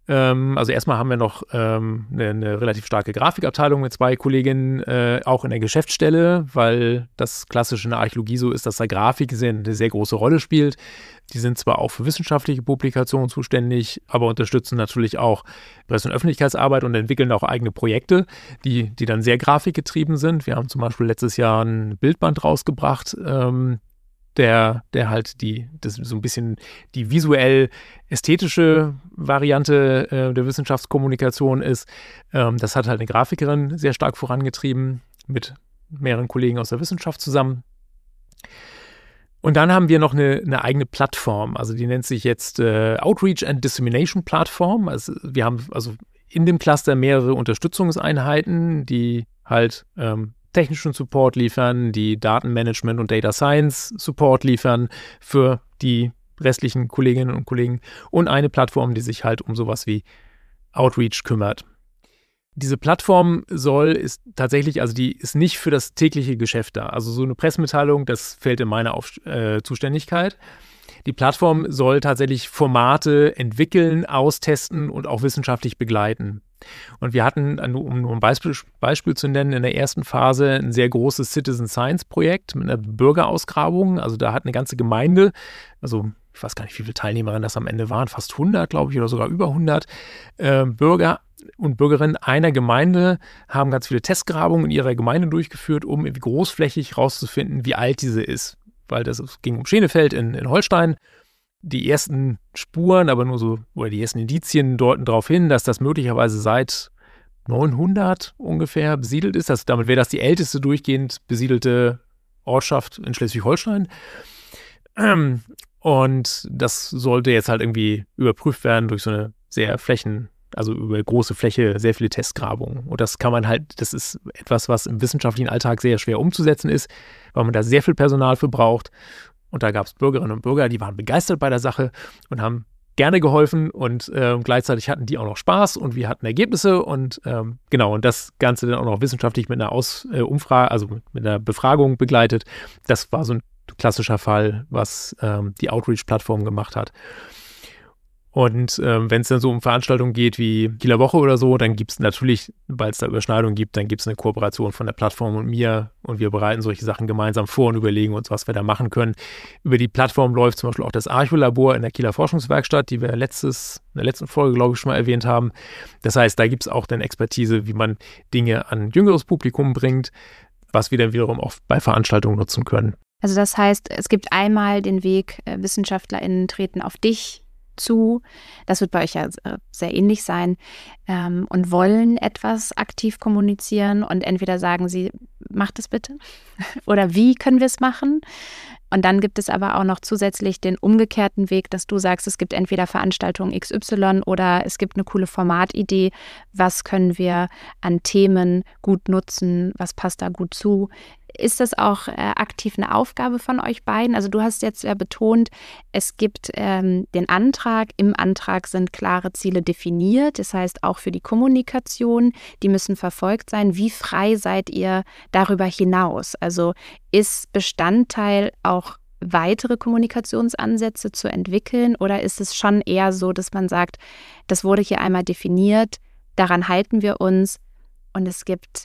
Ähm, also erstmal haben wir noch ähm, eine, eine relativ starke Grafikabteilung mit zwei Kolleginnen, äh, auch in der Geschäftsstelle, weil das Klassische in der Archäologie so ist, dass da Grafik eine sehr große Rolle spielt. Die sind zwar auch für wissenschaftliche Publikationen zuständig, aber unterstützen natürlich auch Presse- und Öffentlichkeitsarbeit und entwickeln auch eigene Projekte, die, die dann sehr grafikgetrieben sind. Wir haben zum Beispiel letztes Jahr ein Bildband rausgebracht, ähm, der, der halt die, das so ein bisschen die visuell-ästhetische Variante äh, der Wissenschaftskommunikation ist. Ähm, das hat halt eine Grafikerin sehr stark vorangetrieben, mit mehreren Kollegen aus der Wissenschaft zusammen. Und dann haben wir noch eine, eine eigene Plattform, also die nennt sich jetzt äh, Outreach and Dissemination Plattform. Also wir haben also in dem Cluster mehrere Unterstützungseinheiten, die halt ähm, technischen Support liefern, die Datenmanagement und Data Science Support liefern für die restlichen Kolleginnen und Kollegen und eine Plattform, die sich halt um sowas wie Outreach kümmert. Diese Plattform soll, ist tatsächlich, also die ist nicht für das tägliche Geschäft da. Also so eine Pressemitteilung, das fällt in meine Auf- äh, Zuständigkeit. Die Plattform soll tatsächlich Formate entwickeln, austesten und auch wissenschaftlich begleiten. Und wir hatten, um nur ein Beispiel, Beispiel zu nennen, in der ersten Phase ein sehr großes Citizen Science Projekt mit einer Bürgerausgrabung. Also da hat eine ganze Gemeinde, also ich weiß gar nicht, wie viele Teilnehmerinnen das am Ende waren, fast hundert, glaube ich, oder sogar über hundert äh, Bürger und Bürgerinnen einer Gemeinde haben ganz viele Testgrabungen in ihrer Gemeinde durchgeführt, um großflächig herauszufinden, wie alt diese ist. Weil das ging um Schenefeld in, in Holstein. Die ersten Spuren, aber nur so, oder die ersten Indizien deuten darauf hin, dass das möglicherweise seit neunhundert ungefähr besiedelt ist. Also damit wäre das die älteste durchgehend besiedelte Ortschaft in Schleswig-Holstein. Und das sollte jetzt halt irgendwie überprüft werden durch so eine sehr Flächen, also über große Fläche, sehr viele Testgrabungen. Und das kann man halt, das ist etwas, was im wissenschaftlichen Alltag sehr schwer umzusetzen ist, weil man da sehr viel Personal für braucht. Und da gab es Bürgerinnen und Bürger, die waren begeistert bei der Sache und haben gerne geholfen und äh, gleichzeitig hatten die auch noch Spaß und wir hatten Ergebnisse und ähm, genau, und das Ganze dann auch noch wissenschaftlich mit einer Aus, äh, Umfrage, also mit einer Befragung begleitet. Das war so ein klassischer Fall, was ähm, die Outreach-Plattform gemacht hat. Und ähm, wenn es dann so um Veranstaltungen geht wie Kieler Woche oder so, dann gibt es natürlich, weil es da Überschneidungen gibt, dann gibt es eine Kooperation von der Plattform und mir und wir bereiten solche Sachen gemeinsam vor und überlegen uns, was wir da machen können. Über die Plattform läuft zum Beispiel auch das Archäolabor in der Kieler Forschungswerkstatt, die wir letztes, in der letzten Folge, glaube ich, schon mal erwähnt haben. Das heißt, da gibt es auch dann Expertise, wie man Dinge an jüngeres Publikum bringt, was wir dann wiederum auch bei Veranstaltungen nutzen können.
Also das heißt, es gibt einmal den Weg, äh, WissenschaftlerInnen treten auf dich zu. Das wird bei euch ja sehr ähnlich sein, ähm, und wollen etwas aktiv kommunizieren und entweder sagen sie, macht es bitte oder wie können wir es machen? Und dann gibt es aber auch noch zusätzlich den umgekehrten Weg, dass du sagst, es gibt entweder Veranstaltung X Y oder es gibt eine coole Formatidee, was können wir an Themen gut nutzen, was passt da gut zu. Ist das auch äh, aktiv eine Aufgabe von euch beiden? Also du hast jetzt ja betont, es gibt ähm, den Antrag, im Antrag sind klare Ziele definiert, das heißt auch für die Kommunikation, die müssen verfolgt sein. Wie frei seid ihr darüber hinaus? Also ist Bestandteil auch weitere Kommunikationsansätze zu entwickeln oder ist es schon eher so, dass man sagt, das wurde hier einmal definiert, daran halten wir uns und es gibt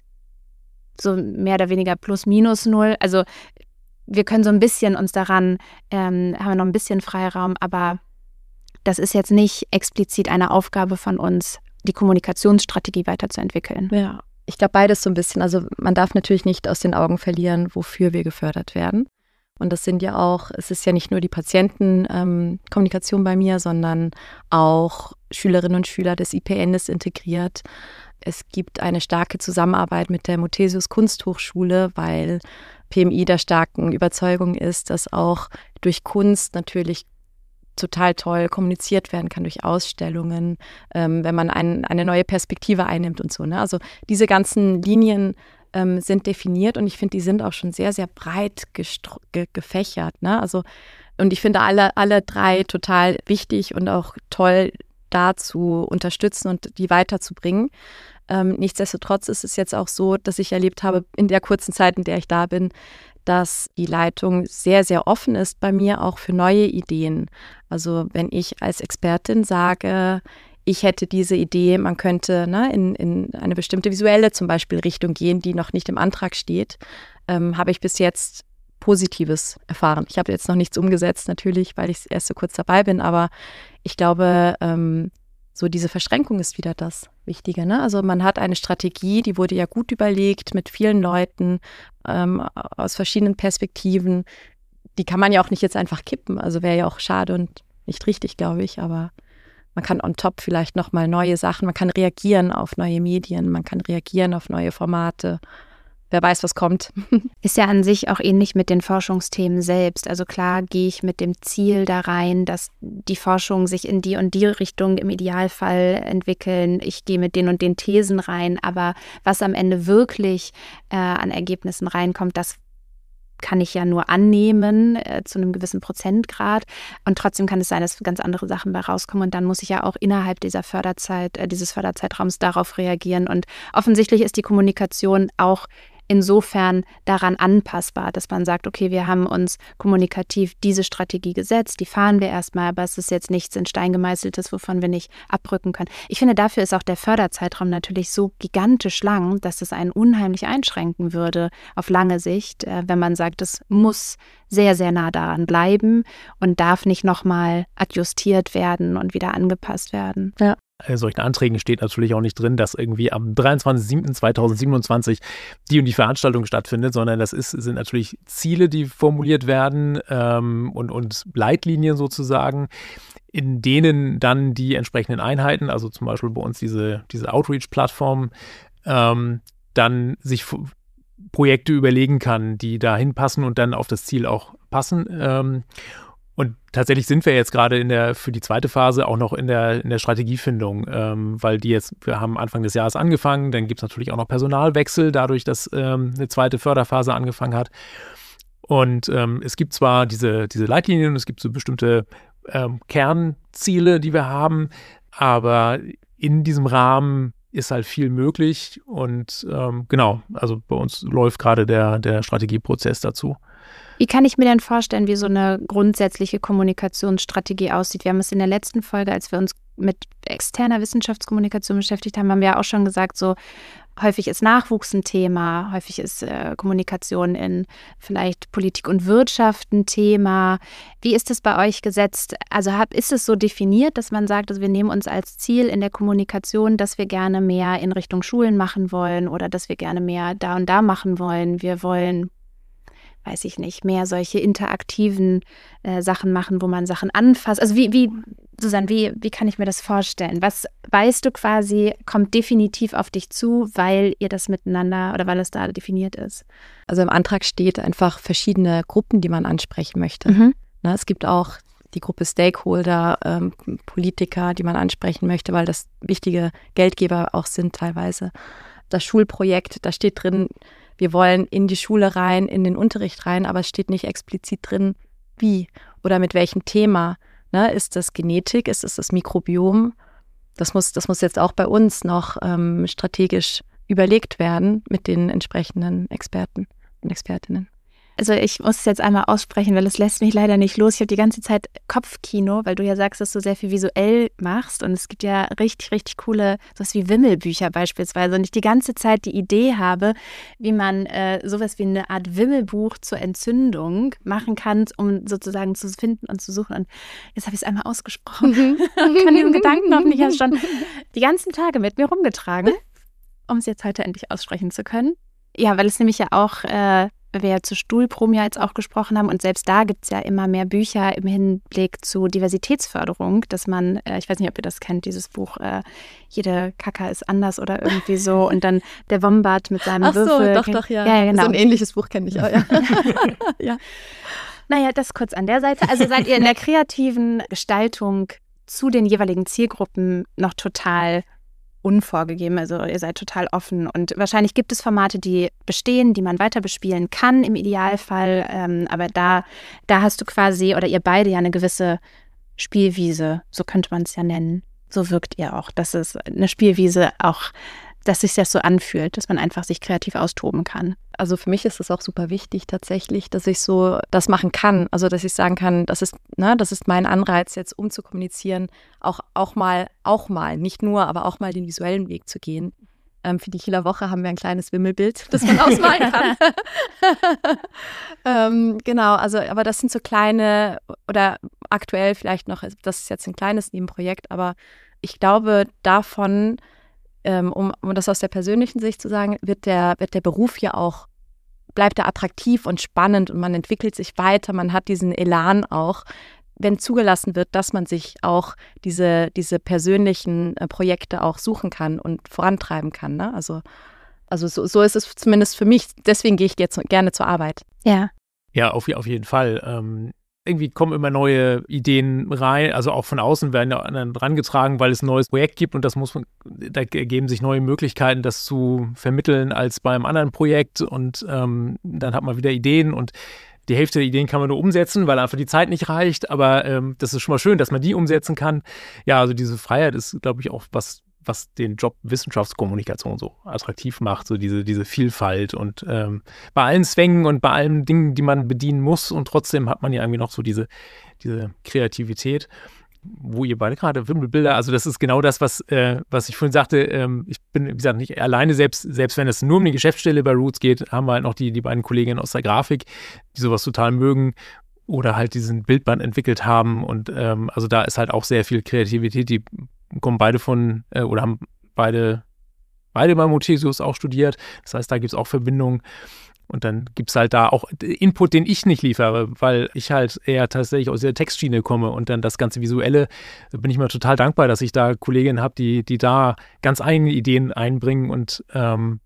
so mehr oder weniger plus minus null. Also wir können so ein bisschen uns daran, ähm, haben wir noch ein bisschen Freiraum, aber das ist jetzt nicht explizit eine Aufgabe von uns, die Kommunikationsstrategie weiterzuentwickeln.
Ja, ich glaube beides so ein bisschen. Also man darf natürlich nicht aus den Augen verlieren, wofür wir gefördert werden. Und das sind ja auch, es ist ja nicht nur die Patientenkommunikation ähm, bei mir, sondern auch Schülerinnen und Schüler des I P N ist integriert. Es gibt eine starke Zusammenarbeit mit der Muthesius Kunsthochschule, weil P M I der starken Überzeugung ist, dass auch durch Kunst natürlich total toll kommuniziert werden kann, durch Ausstellungen, ähm, wenn man ein, eine neue Perspektive einnimmt und so. Ne? Also diese ganzen Linien ähm, sind definiert und ich finde, die sind auch schon sehr, sehr breit gestro- ge- gefächert. Ne? Also, und ich finde alle, alle drei total wichtig und auch toll da zu unterstützen und die weiterzubringen. Ähm, nichtsdestotrotz ist es jetzt auch so, dass ich erlebt habe, in der kurzen Zeit, in der ich da bin, dass die Leitung sehr, sehr offen ist bei mir auch für neue Ideen. Also wenn ich als Expertin sage, ich hätte diese Idee, man könnte ne, in, in eine bestimmte visuelle zum Beispiel Richtung gehen, die noch nicht im Antrag steht, ähm, habe ich bis jetzt Positives erfahren. Ich habe jetzt noch nichts umgesetzt, natürlich, weil ich erst so kurz dabei bin, aber ich glaube, ähm, so diese Verschränkung ist wieder das Wichtige. Ne? Also man hat eine Strategie, die wurde ja gut überlegt mit vielen Leuten ähm, aus verschiedenen Perspektiven. Die kann man ja auch nicht jetzt einfach kippen. Also wäre ja auch schade und nicht richtig, glaube ich. Aber man kann on top vielleicht nochmal neue Sachen, man kann reagieren auf neue Medien, man kann reagieren auf neue Formate. Wer weiß, was kommt.
Ist ja an sich auch ähnlich mit den Forschungsthemen selbst. Also klar gehe ich mit dem Ziel da rein, dass die Forschung sich in die und die Richtung im Idealfall entwickeln. Ich gehe mit den und den Thesen rein, aber was am Ende wirklich äh, an Ergebnissen reinkommt, das kann ich ja nur annehmen äh, zu einem gewissen Prozentgrad. Und trotzdem kann es sein, dass ganz andere Sachen bei rauskommen. Und dann muss ich ja auch innerhalb dieser Förderzeit, äh, dieses Förderzeitraums darauf reagieren. Und offensichtlich ist die Kommunikation auch insofern daran anpassbar, dass man sagt, okay, wir haben uns kommunikativ diese Strategie gesetzt, die fahren wir erstmal, aber es ist jetzt nichts in Stein gemeißeltes, wovon wir nicht abrücken können. Ich finde, dafür ist auch der Förderzeitraum natürlich so gigantisch lang, dass es einen unheimlich einschränken würde auf lange Sicht, wenn man sagt, es muss sehr, sehr nah daran bleiben und darf nicht nochmal adjustiert werden und wieder angepasst werden.
Ja.
In solchen Anträgen steht natürlich auch nicht drin, dass irgendwie am dreiundzwanzigsten siebten zweitausendsiebenundzwanzig die und die Veranstaltung stattfindet, sondern das ist, sind natürlich Ziele, die formuliert werden ähm, und, und Leitlinien sozusagen, in denen dann die entsprechenden Einheiten, also zum Beispiel bei uns diese, diese Outreach-Plattform, ähm, dann sich f- Projekte überlegen kann, die da hinpassen und dann auf das Ziel auch passen. Ähm, Und tatsächlich sind wir jetzt gerade in der für die zweite Phase auch noch in der in der Strategiefindung, ähm, weil die jetzt, wir haben Anfang des Jahres angefangen, dann gibt es natürlich auch noch Personalwechsel, dadurch, dass ähm, eine zweite Förderphase angefangen hat. Und ähm, es gibt zwar diese, diese Leitlinien, es gibt so bestimmte ähm, Kernziele, die wir haben, aber in diesem Rahmen ist halt viel möglich und ähm, genau, also bei uns läuft gerade der, der Strategieprozess dazu.
Wie kann ich mir denn vorstellen, wie so eine grundsätzliche Kommunikationsstrategie aussieht? Wir haben es in der letzten Folge, als wir uns mit externer Wissenschaftskommunikation beschäftigt haben, haben wir ja auch schon gesagt, so häufig ist Nachwuchs ein Thema, häufig ist äh, Kommunikation in vielleicht Politik und Wirtschaft ein Thema. Wie ist das bei euch gesetzt? Also hab, ist es so definiert, dass man sagt, also wir nehmen uns als Ziel in der Kommunikation, dass wir gerne mehr in Richtung Schulen machen wollen oder dass wir gerne mehr da und da machen wollen. Wir wollen, weiß ich nicht, mehr solche interaktiven äh, Sachen machen, wo man Sachen anfasst. Also wie, wie Susanne, wie, wie kann ich mir das vorstellen? Was weißt du quasi, kommt definitiv auf dich zu, weil ihr das miteinander oder weil es da definiert ist?
Also im Antrag steht einfach verschiedene Gruppen, die man ansprechen möchte.
Mhm.
Na, es gibt auch die Gruppe Stakeholder, ähm, Politiker, die man ansprechen möchte, weil das wichtige Geldgeber auch sind teilweise. Das Schulprojekt, da steht drin, wir wollen in die Schule rein, in den Unterricht rein, aber es steht nicht explizit drin, wie oder mit welchem Thema. Ne? Ist das Genetik, ist es das Mikrobiom? Das muss, das muss jetzt auch bei uns noch ähm, strategisch überlegt werden mit den entsprechenden Experten und Expertinnen.
Also ich muss es jetzt einmal aussprechen, weil es lässt mich leider nicht los. Ich habe die ganze Zeit Kopfkino, weil du ja sagst, dass du sehr viel visuell machst. Und es gibt ja richtig, richtig coole, sowas wie Wimmelbücher beispielsweise. Und ich die ganze Zeit die Idee habe, wie man äh, sowas wie eine Art Wimmelbuch zur Entzündung machen kann, um sozusagen zu finden und zu suchen. Und jetzt habe ich es einmal ausgesprochen. Mhm. Und kann diesen Gedanken hoffentlich, ich habe es schon die ganzen Tage mit mir rumgetragen, um es jetzt heute endlich aussprechen zu können. Ja, weil es nämlich ja auch äh, wir ja zu Stuhlprom ja jetzt auch gesprochen haben und selbst da gibt es ja immer mehr Bücher im Hinblick zu Diversitätsförderung, dass man, äh, ich weiß nicht, ob ihr das kennt, dieses Buch, äh, jede Kaka ist anders oder irgendwie so und dann der Wombat mit seinem
Ach
Würfel.
Ach so, doch, doch, ja.
Ja, ja, genau.
So ein ähnliches Buch kenne ich auch, ja. ja.
Naja, das kurz an der Seite. Also seid ihr in der kreativen Gestaltung zu den jeweiligen Zielgruppen noch total unvorgegeben, also ihr seid total offen und wahrscheinlich gibt es Formate, die bestehen, die man weiter bespielen kann im Idealfall, ähm, aber da, da hast du quasi, oder ihr beide ja eine gewisse Spielwiese, so könnte man es ja nennen, so wirkt ihr auch, dass es eine Spielwiese auch dass sich das so anfühlt, dass man einfach sich kreativ austoben kann.
Also für mich ist es auch super wichtig tatsächlich, dass ich so das machen kann. Also dass ich sagen kann, das ist, ne, das ist mein Anreiz, jetzt um zu kommunizieren, auch, auch mal, auch mal, nicht nur, aber auch mal den visuellen Weg zu gehen. Ähm, für die Kieler Woche haben wir ein kleines Wimmelbild, das man ausmalen kann. ähm, genau, also aber das sind so kleine oder aktuell vielleicht noch, das ist jetzt ein kleines Nebenprojekt, aber ich glaube davon, ähm, um, um das aus der persönlichen Sicht zu sagen, wird der, wird der Beruf ja auch, bleibt er attraktiv und spannend und man entwickelt sich weiter, man hat diesen Elan auch, wenn zugelassen wird, dass man sich auch diese, diese persönlichen äh, Projekte auch suchen kann und vorantreiben kann. Ne? Also, also so, so ist es zumindest für mich. Deswegen gehe ich jetzt gerne zur Arbeit.
Ja.
Ja, auf, auf jeden Fall. Ähm, irgendwie kommen immer neue Ideen rein, also auch von außen werden ja anderen drangetragen, weil es ein neues Projekt gibt und das muss man, da ergeben sich neue Möglichkeiten, das zu vermitteln als beim anderen Projekt und ähm, dann hat man wieder Ideen und die Hälfte der Ideen kann man nur umsetzen, weil einfach die Zeit nicht reicht, aber ähm, das ist schon mal schön, dass man die umsetzen kann. Ja, also diese Freiheit ist, glaube ich, auch was, was den Job Wissenschaftskommunikation so attraktiv macht, so diese, diese Vielfalt und ähm, bei allen Zwängen und bei allen Dingen, die man bedienen muss und trotzdem hat man ja irgendwie noch so diese, diese Kreativität. Wo ihr beide gerade Wimmelbilder, also das ist genau das, was, äh, was ich vorhin sagte, ähm, ich bin, wie gesagt, nicht alleine, selbst, selbst wenn es nur um die Geschäftsstelle bei Roots geht, haben wir halt noch die, die beiden Kolleginnen aus der Grafik, die sowas total mögen oder halt diesen Bildband entwickelt haben und ähm, also da ist halt auch sehr viel Kreativität, die kommen beide von, äh, oder haben beide, beide bei Muthesius auch studiert, das heißt, da gibt es auch Verbindungen. Und dann gibt es halt da auch Input, den ich nicht liefere, weil ich halt eher tatsächlich aus der Textschiene komme und dann das ganze Visuelle, da bin ich mir total dankbar, dass ich da Kolleginnen habe, die, die da ganz eigene Ideen einbringen und ähm,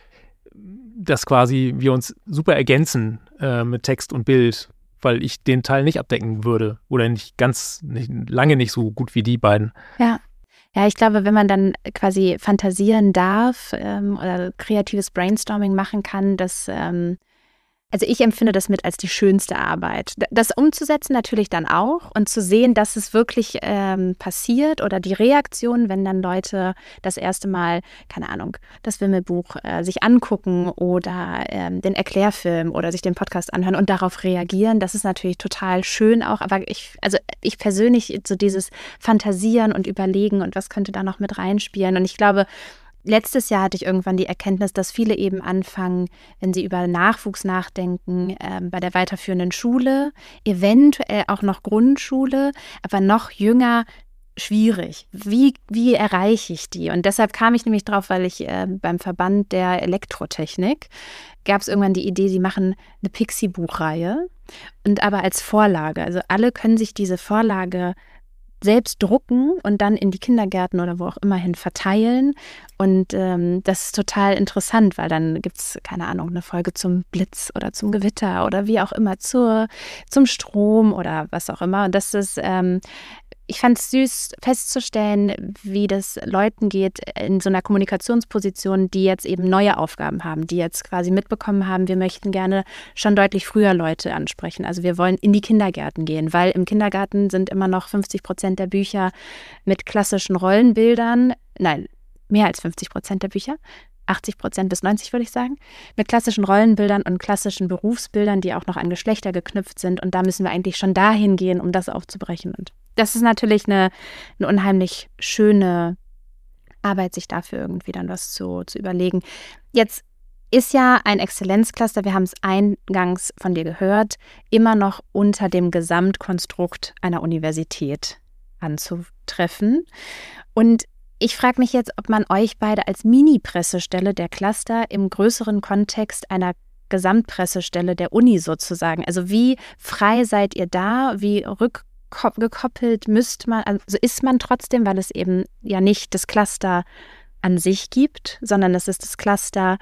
dass quasi wir uns super ergänzen äh, mit Text und Bild, weil ich den Teil nicht abdecken würde oder nicht ganz, nicht, lange nicht so gut wie die beiden.
Ja. Ja, ich glaube, wenn man dann quasi fantasieren darf ähm, oder kreatives Brainstorming machen kann, dass, ähm, also ich empfinde das mit als die schönste Arbeit. Das umzusetzen natürlich dann auch und zu sehen, dass es wirklich ähm, passiert oder die Reaktion, wenn dann Leute das erste Mal, keine Ahnung, das Wimmelbuch äh, sich angucken oder ähm, den Erklärfilm oder sich den Podcast anhören und darauf reagieren, das ist natürlich total schön auch. Aber ich, also ich persönlich so dieses Fantasieren und Überlegen und was könnte da noch mit reinspielen und ich glaube, letztes Jahr hatte ich irgendwann die Erkenntnis, dass viele eben anfangen, wenn sie über Nachwuchs nachdenken, äh, bei der weiterführenden Schule, eventuell auch noch Grundschule, aber noch jünger, schwierig. Wie, wie erreiche ich die? Und deshalb kam ich nämlich drauf, weil ich äh, beim Verband der Elektrotechnik gab es irgendwann die Idee, sie machen eine Pixie-Buchreihe und aber als Vorlage. Also alle können sich diese Vorlage selbst drucken und dann in die Kindergärten oder wo auch immer hin verteilen. Und ähm, das ist total interessant, weil dann gibt es, keine Ahnung, eine Folge zum Blitz oder zum Gewitter oder wie auch immer, zur, zum Strom oder was auch immer. Und das ist, ähm, ich fand es süß festzustellen, wie das Leuten geht in so einer Kommunikationsposition, die jetzt eben neue Aufgaben haben, die jetzt quasi mitbekommen haben, wir möchten gerne schon deutlich früher Leute ansprechen. Also wir wollen in die Kindergärten gehen, weil im Kindergarten sind immer noch fünfzig Prozent der Bücher mit klassischen Rollenbildern, nein, mehr als fünfzig Prozent der Bücher, achtzig Prozent bis neunzig würde ich sagen, mit klassischen Rollenbildern und klassischen Berufsbildern, die auch noch an Geschlechter geknüpft sind. Und da müssen wir eigentlich schon dahin gehen, um das aufzubrechen. Und das ist natürlich eine, eine unheimlich schöne Arbeit, sich dafür irgendwie dann was zu, zu überlegen. Jetzt ist ja ein Exzellenzcluster, wir haben es eingangs von dir gehört, immer noch unter dem Gesamtkonstrukt einer Universität anzutreffen. Und ich frage mich jetzt, ob man euch beide als Mini-Pressestelle der Cluster im größeren Kontext einer Gesamtpressestelle der Uni sozusagen, also wie frei seid ihr da, wie rückgekoppelt müsst man, also ist man trotzdem, weil es eben ja nicht das Cluster an sich gibt, sondern es ist das Cluster,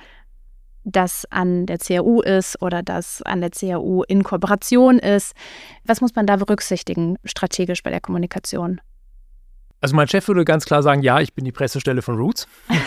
das an der C A U ist oder das an der C A U in Kooperation ist. Was muss man da berücksichtigen, strategisch bei der Kommunikation?
Also mein Chef würde ganz klar sagen, ja, ich bin die Pressestelle von Roots.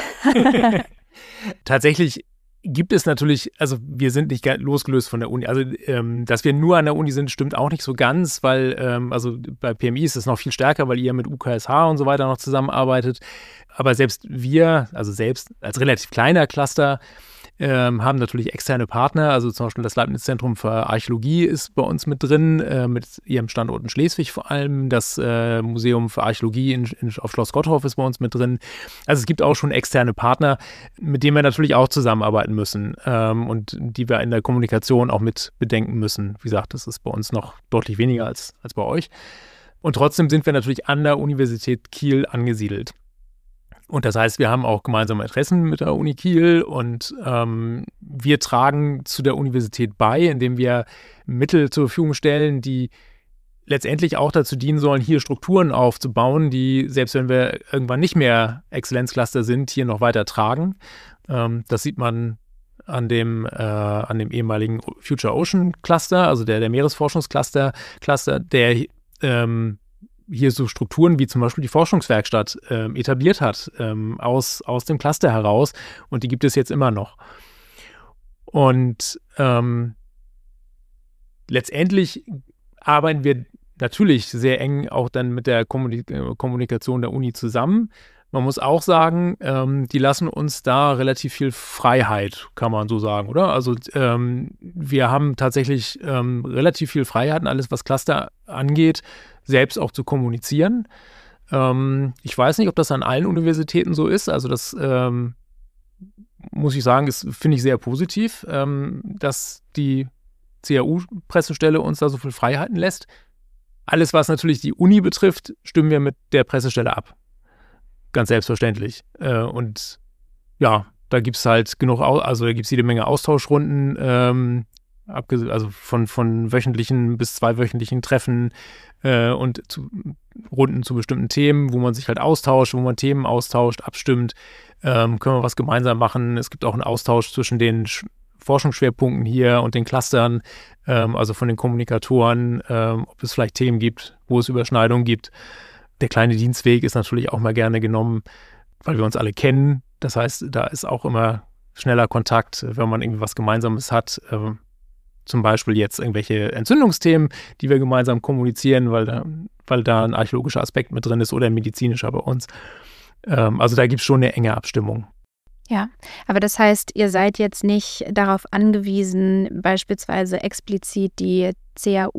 Tatsächlich gibt es natürlich, also wir sind nicht losgelöst von der Uni. Also ähm, dass wir nur an der Uni sind, stimmt auch nicht so ganz, weil ähm, also bei P M I ist es noch viel stärker, weil ihr mit U K S H und so weiter noch zusammenarbeitet. aber selbst wir, also selbst als relativ kleiner Cluster, ähm, haben natürlich externe Partner. Also zum Beispiel das Leibniz-Zentrum für Archäologie ist bei uns mit drin, äh, mit ihrem Standort in Schleswig vor allem. Das äh, Museum für Archäologie in, in, auf Schloss Gottorf ist bei uns mit drin. Also es gibt auch schon externe Partner, mit denen wir natürlich auch zusammenarbeiten müssen ähm, und die wir in der Kommunikation auch mit bedenken müssen. Wie gesagt, das ist bei uns noch deutlich weniger als, als bei euch. Und trotzdem sind wir natürlich an der Universität Kiel angesiedelt. Und das heißt, wir haben auch gemeinsame Interessen mit der Uni Kiel und ähm, wir tragen zu der Universität bei, indem wir Mittel zur Verfügung stellen, die letztendlich auch dazu dienen sollen, hier Strukturen aufzubauen, die, selbst wenn wir irgendwann nicht mehr Exzellenzcluster sind, hier noch weiter tragen. Ähm, das sieht man an dem, äh, an dem ehemaligen Future Ocean Cluster, also der, der Meeresforschungscluster, Cluster, der ähm, hier so Strukturen wie zum Beispiel die Forschungswerkstatt ähm, etabliert hat, ähm, aus, aus dem Cluster heraus. Und die gibt es jetzt immer noch. Und ähm, letztendlich arbeiten wir natürlich sehr eng auch dann mit der Kommunik- Kommunikation der Uni zusammen. Man muss auch sagen, ähm, die lassen uns da relativ viel Freiheit, kann man so sagen, oder? Also ähm, wir haben tatsächlich ähm, relativ viel Freiheit, alles was Cluster angeht, selbst auch zu kommunizieren. Ähm, ich weiß nicht, ob das an allen Universitäten so ist. Also das ähm, muss ich sagen, ist, finde ich sehr positiv, ähm, dass die C A U-Pressestelle uns da so viel Freiheiten lässt. Alles, was natürlich die Uni betrifft, stimmen wir mit der Pressestelle ab. Ganz selbstverständlich. Äh, und ja, da gibt es halt genug, also da gibt es jede Menge Austauschrunden, ähm, abges- also von, von wöchentlichen bis zweiwöchentlichen Treffen äh, und zu, Runden zu bestimmten Themen, wo man sich halt austauscht, wo man Themen austauscht, abstimmt, ähm, können wir was gemeinsam machen. Es gibt auch einen Austausch zwischen den Sch- Forschungsschwerpunkten hier und den Clustern, ähm, also von den Kommunikatoren, ähm, ob es vielleicht Themen gibt, wo es Überschneidungen gibt. Der kleine Dienstweg ist natürlich auch mal gerne genommen, weil wir uns alle kennen. Das heißt, da ist auch immer schneller Kontakt, wenn man irgendwie was Gemeinsames hat. Ähm, zum Beispiel jetzt irgendwelche Entzündungsthemen, die wir gemeinsam kommunizieren, weil da, weil da ein archäologischer Aspekt mit drin ist oder ein medizinischer bei uns. Ähm, also da gibt es schon eine enge Abstimmung.
Ja, aber das heißt, ihr seid jetzt nicht darauf angewiesen, beispielsweise explizit die C A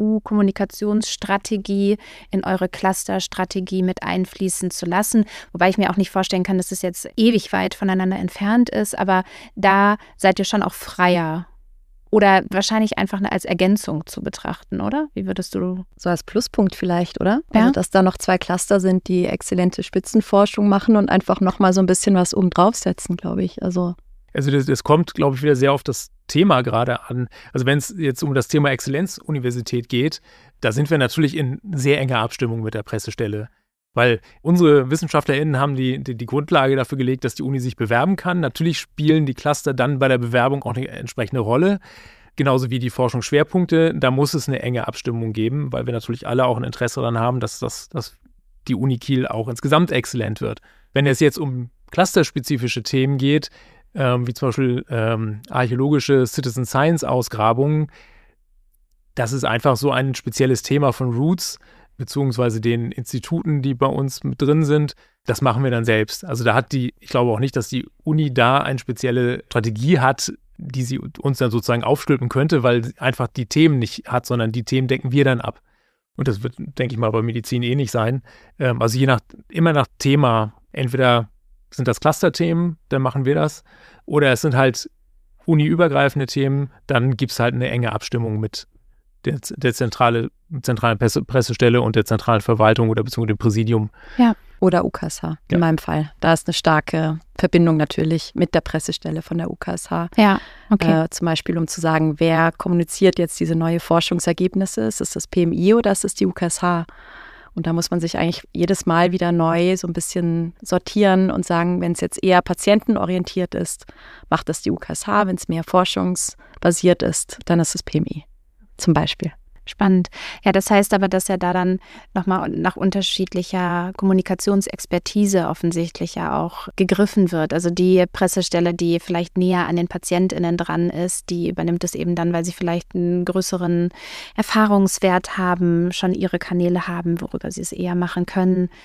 U-Kommunikationsstrategie in eure Clusterstrategie mit einfließen zu lassen, wobei ich mir auch nicht vorstellen kann, dass es jetzt ewig weit voneinander entfernt ist, aber da seid ihr schon auch freier oder wahrscheinlich einfach als Ergänzung zu betrachten, oder? Wie würdest du?
So als Pluspunkt vielleicht, oder?
Ja.
Also, dass da noch zwei Cluster sind, die exzellente Spitzenforschung machen und einfach nochmal so ein bisschen was oben draufsetzen, glaube ich. Also,
also das, das kommt, glaube ich, wieder sehr auf das Thema gerade an. Also wenn es jetzt um das Thema Exzellenzuniversität geht, da sind wir natürlich in sehr enger Abstimmung mit der Pressestelle. Weil unsere WissenschaftlerInnen haben die, die, die Grundlage dafür gelegt, dass die Uni sich bewerben kann. Natürlich spielen die Cluster dann bei der Bewerbung auch eine entsprechende Rolle. Genauso wie die Forschungsschwerpunkte. Da muss es eine enge Abstimmung geben, weil wir natürlich alle auch ein Interesse daran haben, dass, das, dass die Uni Kiel auch insgesamt exzellent wird. Wenn es jetzt um clusterspezifische Themen geht, ähm, wie zum Beispiel ähm, archäologische Citizen Science Ausgrabungen, das ist einfach so ein spezielles Thema von Roots, beziehungsweise den Instituten, die bei uns mit drin sind. Das machen wir dann selbst. Also da hat die, ich glaube auch nicht, dass die Uni da eine spezielle Strategie hat, die sie uns dann sozusagen aufstülpen könnte, weil sie einfach die Themen nicht hat, sondern die Themen decken wir dann ab. Und das wird, denke ich mal, bei Medizin eh nicht sein. Ähm, also je nach, immer nach Thema, entweder sind das Clusterthemen, dann machen wir das, oder es sind halt uniübergreifende Themen, dann gibt es halt eine enge Abstimmung mit der, der zentrale, zentralen Presse, Pressestelle und der zentralen Verwaltung oder beziehungsweise dem Präsidium.
Ja, oder U K S H in
Ja.
meinem Fall. Da ist eine starke Verbindung natürlich mit der Pressestelle von der U K S H.
Ja, okay.
Äh, zum Beispiel, um zu sagen, wer kommuniziert jetzt diese neue Forschungsergebnisse? Ist es das P M I oder ist es die U K S H? Und da muss man sich eigentlich jedes Mal wieder neu so ein bisschen sortieren und sagen, wenn es jetzt eher patientenorientiert ist, macht das die U K S H. Wenn es mehr forschungsbasiert ist, dann ist es P M I zum Beispiel.
Spannend. Ja, das heißt aber, dass ja da dann nochmal nach unterschiedlicher Kommunikationsexpertise offensichtlich ja auch gegriffen wird. Also die Pressestelle, die vielleicht näher an den PatientInnen dran ist, die übernimmt es eben dann, weil sie vielleicht einen größeren Erfahrungswert haben, schon ihre Kanäle haben, worüber sie es eher machen können.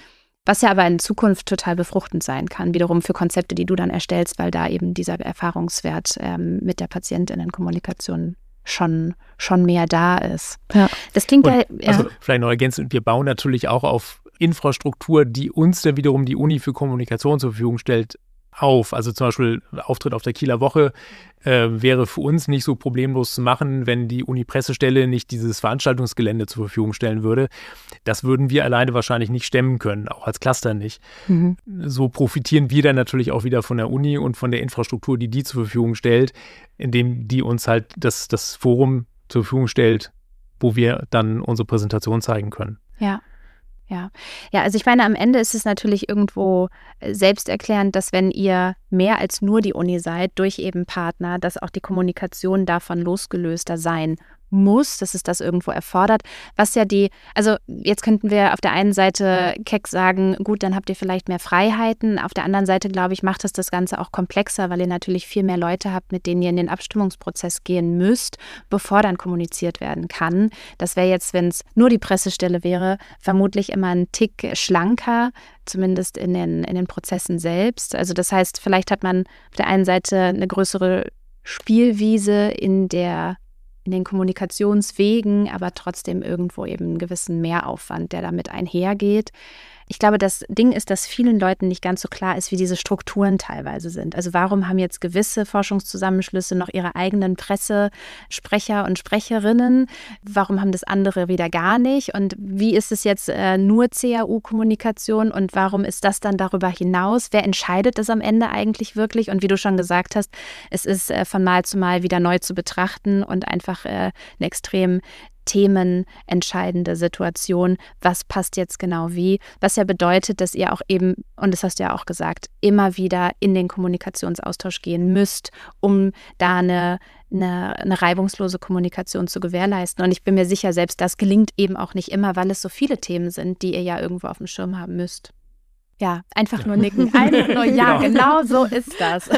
Was ja aber in Zukunft total befruchtend sein kann, wiederum für Konzepte, die du dann erstellst, weil da eben dieser Erfahrungswert ähm, mit der PatientInnenkommunikation schon, schon mehr da ist. Ja. Das klingt
und,
ja, ja.
Also vielleicht noch ergänzend, wir bauen natürlich auch auf Infrastruktur, die uns dann wiederum die Uni für Kommunikation zur Verfügung stellt, auf. Also zum Beispiel Auftritt auf der Kieler Woche äh, wäre für uns nicht so problemlos zu machen, wenn die Uni-Pressestelle nicht dieses Veranstaltungsgelände zur Verfügung stellen würde. Das würden wir alleine wahrscheinlich nicht stemmen können, auch als Cluster nicht. Mhm. So profitieren wir dann natürlich auch wieder von der Uni und von der Infrastruktur, die die zur Verfügung stellt, indem die uns halt das, das Forum zur Verfügung stellt, wo wir dann unsere Präsentation zeigen können.
Ja. Ja, ja, also ich meine, am Ende ist es natürlich irgendwo selbsterklärend, dass wenn ihr mehr als nur die Uni seid, durch eben Partner, dass auch die Kommunikation davon losgelöster sein muss, dass es das irgendwo erfordert, was ja die, also jetzt könnten wir auf der einen Seite keck sagen, gut, dann habt ihr vielleicht mehr Freiheiten, auf der anderen Seite, glaube ich, macht es das Ganze auch komplexer, weil ihr natürlich viel mehr Leute habt, mit denen ihr in den Abstimmungsprozess gehen müsst, bevor dann kommuniziert werden kann. Das wäre jetzt, wenn es nur die Pressestelle wäre, vermutlich immer ein Tick schlanker, zumindest in den, in den Prozessen selbst. Also das heißt, vielleicht hat man auf der einen Seite eine größere Spielwiese in der in den Kommunikationswegen, aber trotzdem irgendwo eben einen gewissen Mehraufwand, der damit einhergeht. Ich glaube, das Ding ist, dass vielen Leuten nicht ganz so klar ist, wie diese Strukturen teilweise sind. Also warum haben jetzt gewisse Forschungszusammenschlüsse noch ihre eigenen Pressesprecher und Sprecherinnen? Warum haben das andere wieder gar nicht? Und wie ist es jetzt äh, nur C A U-Kommunikation und warum ist das dann darüber hinaus? Wer entscheidet das am Ende eigentlich wirklich? Und wie du schon gesagt hast, es ist äh, von Mal zu Mal wieder neu zu betrachten und einfach äh, eine extrem themenentscheidende Situation, was passt jetzt genau wie, was ja bedeutet, dass ihr auch eben, und das hast du ja auch gesagt, immer wieder in den Kommunikationsaustausch gehen müsst, um da eine, eine, eine reibungslose Kommunikation zu gewährleisten. Und ich bin mir sicher, selbst das gelingt eben auch nicht immer, weil es so viele Themen sind, die ihr ja irgendwo auf dem Schirm haben müsst. Ja, einfach nur nicken. Einfach nur ja, genau so ist das.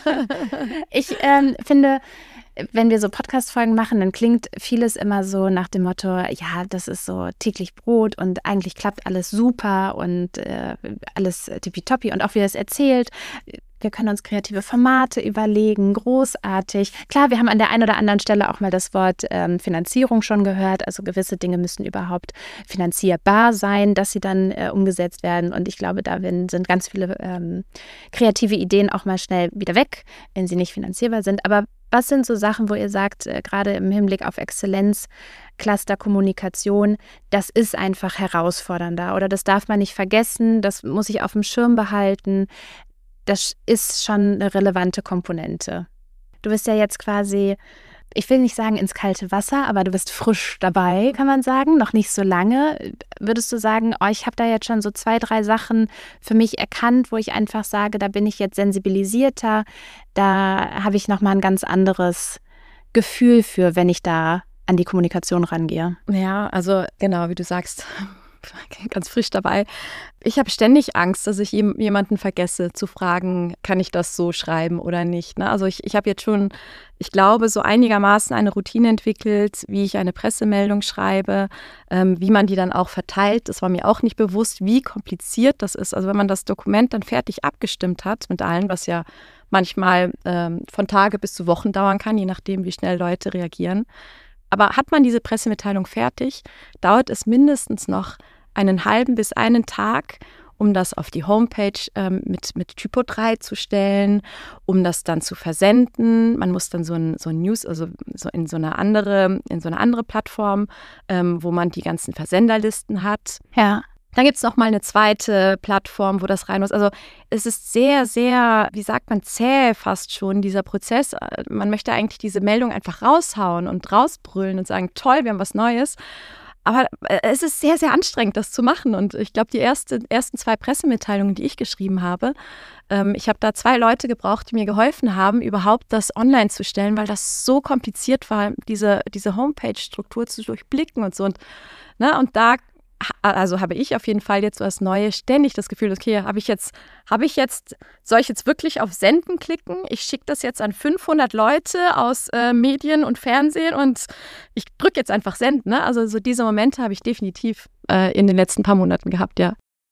Ich ähm, finde, wenn wir so Podcast-Folgen machen, dann klingt vieles immer so nach dem Motto, ja, das ist so täglich Brot und eigentlich klappt alles super und äh, alles tippitoppi und auch wie er es erzählt. Wir können uns kreative Formate überlegen, großartig. Klar, wir haben an der einen oder anderen Stelle auch mal das Wort ähm, Finanzierung schon gehört. Also gewisse Dinge müssen überhaupt finanzierbar sein, dass sie dann äh, umgesetzt werden. Und ich glaube, da sind ganz viele ähm, kreative Ideen auch mal schnell wieder weg, wenn sie nicht finanzierbar sind. Aber was sind so Sachen, wo ihr sagt, äh, gerade im Hinblick auf Exzellenz, Clusterkommunikation, das ist einfach herausfordernder oder das darf man nicht vergessen, das muss ich auf dem Schirm behalten. Das ist schon eine relevante Komponente. Du bist ja jetzt quasi, ich will nicht sagen ins kalte Wasser, aber du bist frisch dabei, kann man sagen, noch nicht so lange. Würdest du sagen, oh, ich habe da jetzt schon so zwei, drei Sachen für mich erkannt, wo ich einfach sage, da bin ich jetzt sensibilisierter, da habe ich nochmal ein ganz anderes Gefühl für, wenn ich da an die Kommunikation rangehe?
Ja, also genau, wie du sagst, ganz frisch dabei. Ich habe ständig Angst, dass ich jemanden vergesse zu fragen, kann ich das so schreiben oder nicht. Ne? Also ich, ich habe jetzt schon, ich glaube, so einigermaßen eine Routine entwickelt, wie ich eine Pressemeldung schreibe, ähm, wie man die dann auch verteilt. Das war mir auch nicht bewusst, wie kompliziert das ist. Also wenn man das Dokument dann fertig abgestimmt hat mit allen, was ja manchmal ähm, von Tage bis zu Wochen dauern kann, je nachdem, wie schnell Leute reagieren. Aber hat man diese Pressemitteilung fertig, dauert es mindestens noch einen halben bis einen Tag, um das auf die Homepage ähm, mit, mit Typo drei zu stellen, um das dann zu versenden. Man muss dann so ein, so ein News, also so in so eine andere, in so eine andere Plattform, ähm, wo man die ganzen Versenderlisten hat.
Ja.
Dann gibt es noch mal eine zweite Plattform, wo das rein muss. Also es ist sehr, sehr, wie sagt man, zäh fast schon, dieser Prozess. Man möchte eigentlich diese Meldung einfach raushauen und rausbrüllen und sagen, toll, wir haben was Neues. Aber es ist sehr, sehr anstrengend, das zu machen. Und ich glaube, die erste, ersten zwei Pressemitteilungen, die ich geschrieben habe, ähm, ich habe da zwei Leute gebraucht, die mir geholfen haben, überhaupt das online zu stellen, weil das so kompliziert war, diese, diese Homepage-Struktur zu durchblicken und so. Und, ne, und da Also habe ich auf jeden Fall jetzt so als Neue ständig das Gefühl, okay, habe ich jetzt, habe ich jetzt, soll ich jetzt wirklich auf Senden klicken? Ich schicke das jetzt an fünfhundert Leute aus äh, Medien und Fernsehen und ich drücke jetzt einfach Senden. Ne? Also so diese Momente habe ich definitiv äh, in den letzten paar Monaten gehabt, ja.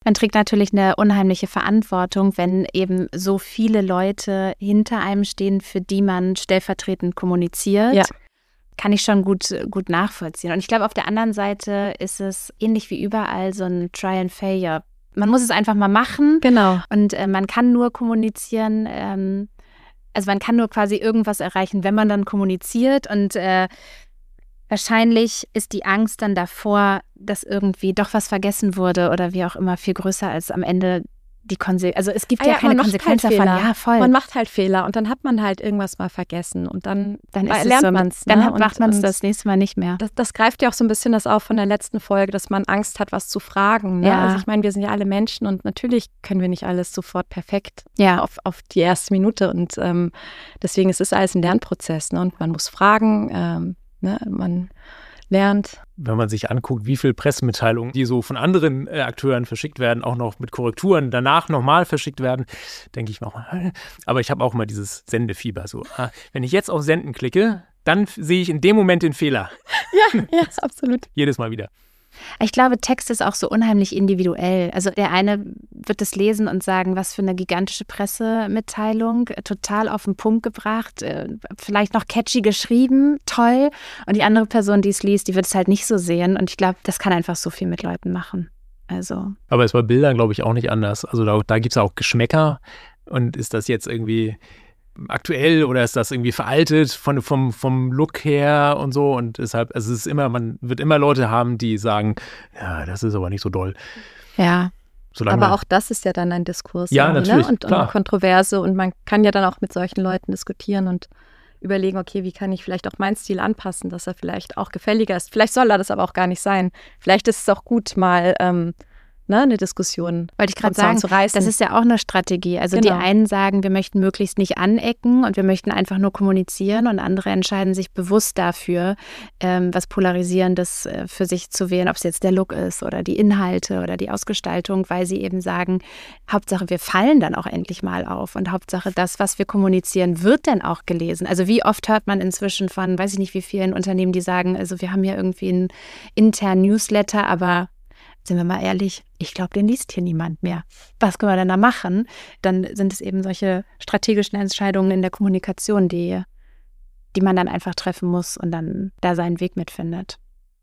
Man trägt natürlich eine unheimliche Verantwortung, wenn eben so viele Leute hinter einem stehen, für die man stellvertretend kommuniziert.
Ja.
Kann ich schon gut, gut nachvollziehen. Und ich glaube, auf der anderen Seite ist es ähnlich wie überall so ein Try and Failure. Man muss es einfach mal machen.
Genau.
Und äh, man kann nur kommunizieren, ähm, also man kann nur quasi irgendwas erreichen, wenn man dann kommuniziert. Und äh, wahrscheinlich ist die Angst dann davor, dass irgendwie doch was vergessen wurde oder wie auch immer, viel größer als am Ende die Konsequenz. Also es gibt ah, ja, ja keine Konsequenz
halt
davon.
Fehler.
Ja, voll.
Man macht halt Fehler und dann hat man halt irgendwas mal vergessen und dann,
dann
ist
lernt
so,
man es. Dann ne? macht man es das nächste Mal nicht mehr.
Das, das greift ja auch so ein bisschen das auf von der letzten Folge, dass man Angst hat, was zu fragen. Ne?
Ja.
Also ich meine, wir sind ja alle Menschen und natürlich können wir nicht alles sofort perfekt
ja.
auf, auf die erste Minute und ähm, deswegen ist es alles ein Lernprozess. Ne? Und man muss fragen, ähm, ne? man lernt.
Wenn man sich anguckt, wie viele Pressemitteilungen, die so von anderen äh, Akteuren verschickt werden, auch noch mit Korrekturen danach nochmal verschickt werden, denke ich mir auch mal, aber ich habe auch mal dieses Sendefieber. So, ah, wenn ich jetzt auf Senden klicke, dann sehe ich in dem Moment den Fehler.
Ja, ja, absolut.
Jedes Mal wieder.
Ich glaube, Text ist auch so unheimlich individuell. Also der eine wird es lesen und sagen, was für eine gigantische Pressemitteilung, total auf den Punkt gebracht, vielleicht noch catchy geschrieben, toll. Und die andere Person, die es liest, die wird es halt nicht so sehen. Und ich glaube, das kann einfach so viel mit Leuten machen. Also.
Aber es ist bei Bildern, glaube ich, auch nicht anders. Also da, da gibt es auch Geschmäcker. Und ist das jetzt irgendwie aktuell oder ist das irgendwie veraltet von, vom, vom Look her und so, und deshalb, also es ist immer, man wird immer Leute haben, die sagen, ja, das ist aber nicht so doll.
Ja.
Solange
aber auch das ist ja dann ein Diskurs.
Ja, natürlich,
ne? und, und eine Kontroverse und man kann ja dann auch mit solchen Leuten diskutieren und überlegen, okay, wie kann ich vielleicht auch meinen Stil anpassen, dass er vielleicht auch gefälliger ist. Vielleicht soll er das aber auch gar nicht sein. Vielleicht ist es auch gut, mal ähm, Ne, eine Diskussion
Wollte ich gerade sagen,
zu reißen.
Das ist ja auch eine Strategie. Also
genau.
Die einen sagen, wir möchten möglichst nicht anecken und wir möchten einfach nur kommunizieren, und andere entscheiden sich bewusst dafür, ähm, was Polarisierendes äh, für sich zu wählen, ob es jetzt der Look ist oder die Inhalte oder die Ausgestaltung, weil sie eben sagen, Hauptsache wir fallen dann auch endlich mal auf und Hauptsache das, was wir kommunizieren, wird dann auch gelesen. Also wie oft hört man inzwischen von, weiß ich nicht wie vielen Unternehmen, die sagen, also wir haben ja irgendwie einen internen Newsletter, aber sind wir mal ehrlich, ich glaube, den liest hier niemand mehr. Was können wir denn da machen? Dann sind es eben solche strategischen Entscheidungen in der Kommunikation, die, die man dann einfach treffen muss und dann da seinen Weg mitfindet.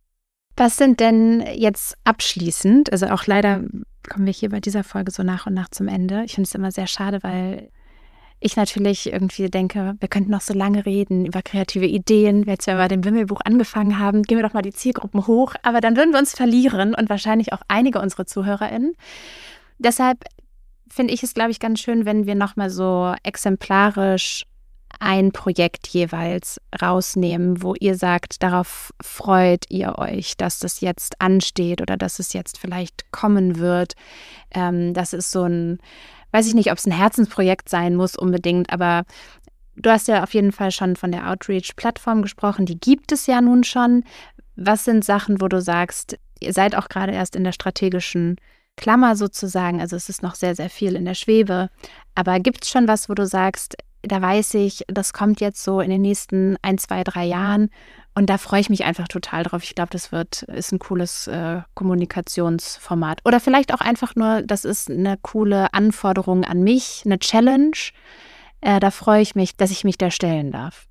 Was sind denn jetzt abschließend, also auch leider kommen wir hier bei dieser Folge so nach und nach zum Ende. Ich finde es immer sehr schade, weil ich natürlich irgendwie denke, wir könnten noch so lange reden über kreative Ideen. Jetzt, wenn wir bei dem Wimmelbuch angefangen haben, gehen wir doch mal die Zielgruppen hoch. Aber dann würden wir uns verlieren und wahrscheinlich auch einige unserer ZuhörerInnen. Deshalb finde ich es, glaube ich, ganz schön, wenn wir noch mal so exemplarisch ein Projekt jeweils rausnehmen, wo ihr sagt, darauf freut ihr euch, dass das jetzt ansteht oder dass es jetzt vielleicht kommen wird. Ähm, das ist so ein Weiß ich nicht, ob es ein Herzensprojekt sein muss unbedingt, aber du hast ja auf jeden Fall schon von der Outreach-Plattform gesprochen, die gibt es ja nun schon. Was sind Sachen, wo du sagst, ihr seid auch gerade erst in der strategischen Klammer sozusagen, also es ist noch sehr, sehr viel in der Schwebe, aber gibt es schon was, wo du sagst, da weiß ich, das kommt jetzt so in den nächsten ein, zwei, drei Jahren und da freue ich mich einfach total drauf. Ich glaube, das wird ist ein cooles äh, Kommunikationsformat. Oder vielleicht auch einfach nur, das ist eine coole Anforderung an mich, eine Challenge. Äh, da freue ich mich, dass ich mich da stellen darf.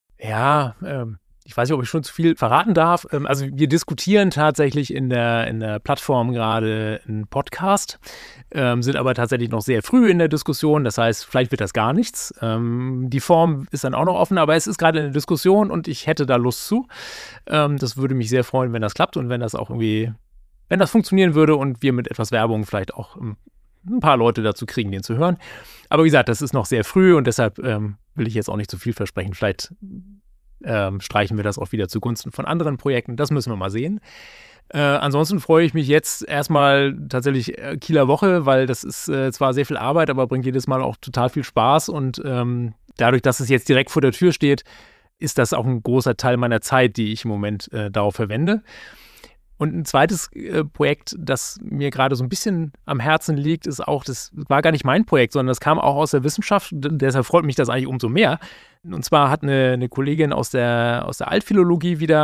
Ja, ähm, ich weiß nicht, ob ich schon zu viel verraten darf. Ähm, also wir diskutieren tatsächlich in der, in der Plattform gerade einen Podcast, ähm, sind aber tatsächlich noch sehr früh in der Diskussion. Das heißt, vielleicht wird das gar nichts. Ähm, die Form ist dann auch noch offen, aber es ist gerade eine Diskussion und ich hätte da Lust zu. Ähm, das würde mich sehr freuen, wenn das klappt und wenn das auch irgendwie, wenn das funktionieren würde und wir mit etwas Werbung vielleicht auch ähm, ein paar Leute dazu kriegen, den zu hören. Aber wie gesagt, das ist noch sehr früh und deshalb ähm, will ich jetzt auch nicht zu viel versprechen. Vielleicht Ähm, streichen wir das auch wieder zugunsten von anderen Projekten. Das müssen wir mal sehen. Äh, ansonsten freue ich mich jetzt erstmal tatsächlich äh, Kieler Woche, weil das ist äh, zwar sehr viel Arbeit, aber bringt jedes Mal auch total viel Spaß. Und ähm, dadurch, dass es jetzt direkt vor der Tür steht, ist das auch ein großer Teil meiner Zeit, die ich im Moment äh, darauf verwende. Und ein zweites äh, Projekt, das mir gerade so ein bisschen am Herzen liegt, ist auch, das war gar nicht mein Projekt, sondern das kam auch aus der Wissenschaft. Deshalb freut mich das eigentlich umso mehr. Und zwar hat eine, eine Kollegin aus der, aus der Altphilologie wieder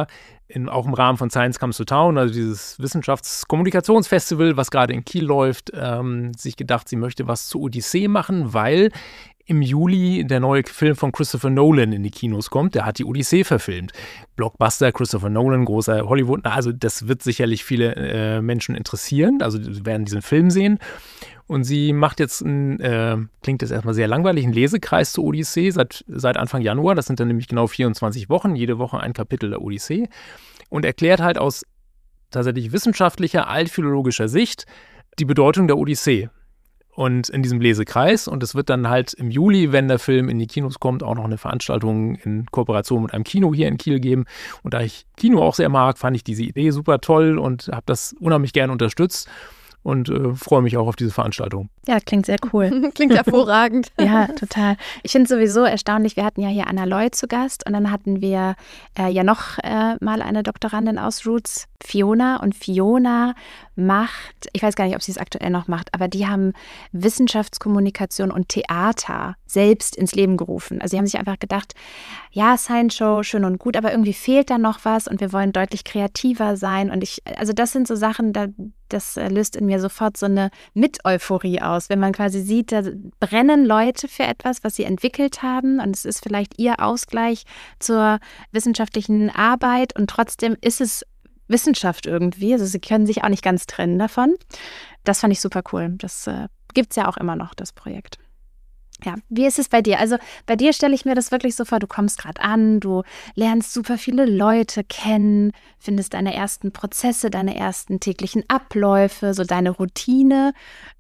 in, auch im Rahmen von Science Comes to Town, also dieses Wissenschaftskommunikationsfestival, was gerade in Kiel läuft, ähm, sich gedacht, sie möchte was zur Odyssee machen, weil im Juli der neue Film von Christopher Nolan in die Kinos kommt. Der hat die Odyssee verfilmt. Blockbuster, Christopher Nolan, großer Hollywood. Also das wird sicherlich viele äh, Menschen interessieren. Also sie werden diesen Film sehen. Und sie macht jetzt, ein, äh, klingt jetzt erstmal sehr langweilig, einen Lesekreis zur Odyssee seit, seit Anfang Januar. Das sind dann nämlich genau vierundzwanzig Wochen, jede Woche ein Kapitel der Odyssee. Und erklärt halt aus tatsächlich wissenschaftlicher, altphilologischer Sicht die Bedeutung der Odyssee. Und in diesem Lesekreis, und es wird dann halt im Juli, wenn der Film in die Kinos kommt, auch noch eine Veranstaltung in Kooperation mit einem Kino hier in Kiel geben. Und da ich Kino auch sehr mag, fand ich diese Idee super toll und habe das unheimlich gern unterstützt. Und äh, freue mich auch auf diese Veranstaltung.
Ja, klingt sehr cool.
Klingt hervorragend.
Ja, total. Ich finde es sowieso erstaunlich, wir hatten ja hier Anna Loy zu Gast und dann hatten wir äh, ja noch äh, mal eine Doktorandin aus Roots, Fiona. Und Fiona macht, ich weiß gar nicht, ob sie es aktuell noch macht, aber die haben Wissenschaftskommunikation und Theater selbst ins Leben gerufen. Also sie haben sich einfach gedacht, ja, Science Show, schön und gut, aber irgendwie fehlt da noch was und wir wollen deutlich kreativer sein. Und ich, also das sind so Sachen, da, das löst in mir sofort so eine Mit-Euphorie aus, wenn man quasi sieht, da brennen Leute für etwas, was sie entwickelt haben und es ist vielleicht ihr Ausgleich zur wissenschaftlichen Arbeit und trotzdem ist es Wissenschaft irgendwie, also sie können sich auch nicht ganz trennen davon. Das fand ich super cool. Das äh, gibt es ja auch immer noch, das Projekt. Ja, wie ist es bei dir? Also bei dir stelle ich mir das wirklich so vor, du kommst gerade an, du lernst super viele Leute kennen, findest deine ersten Prozesse, deine ersten täglichen Abläufe, so deine Routine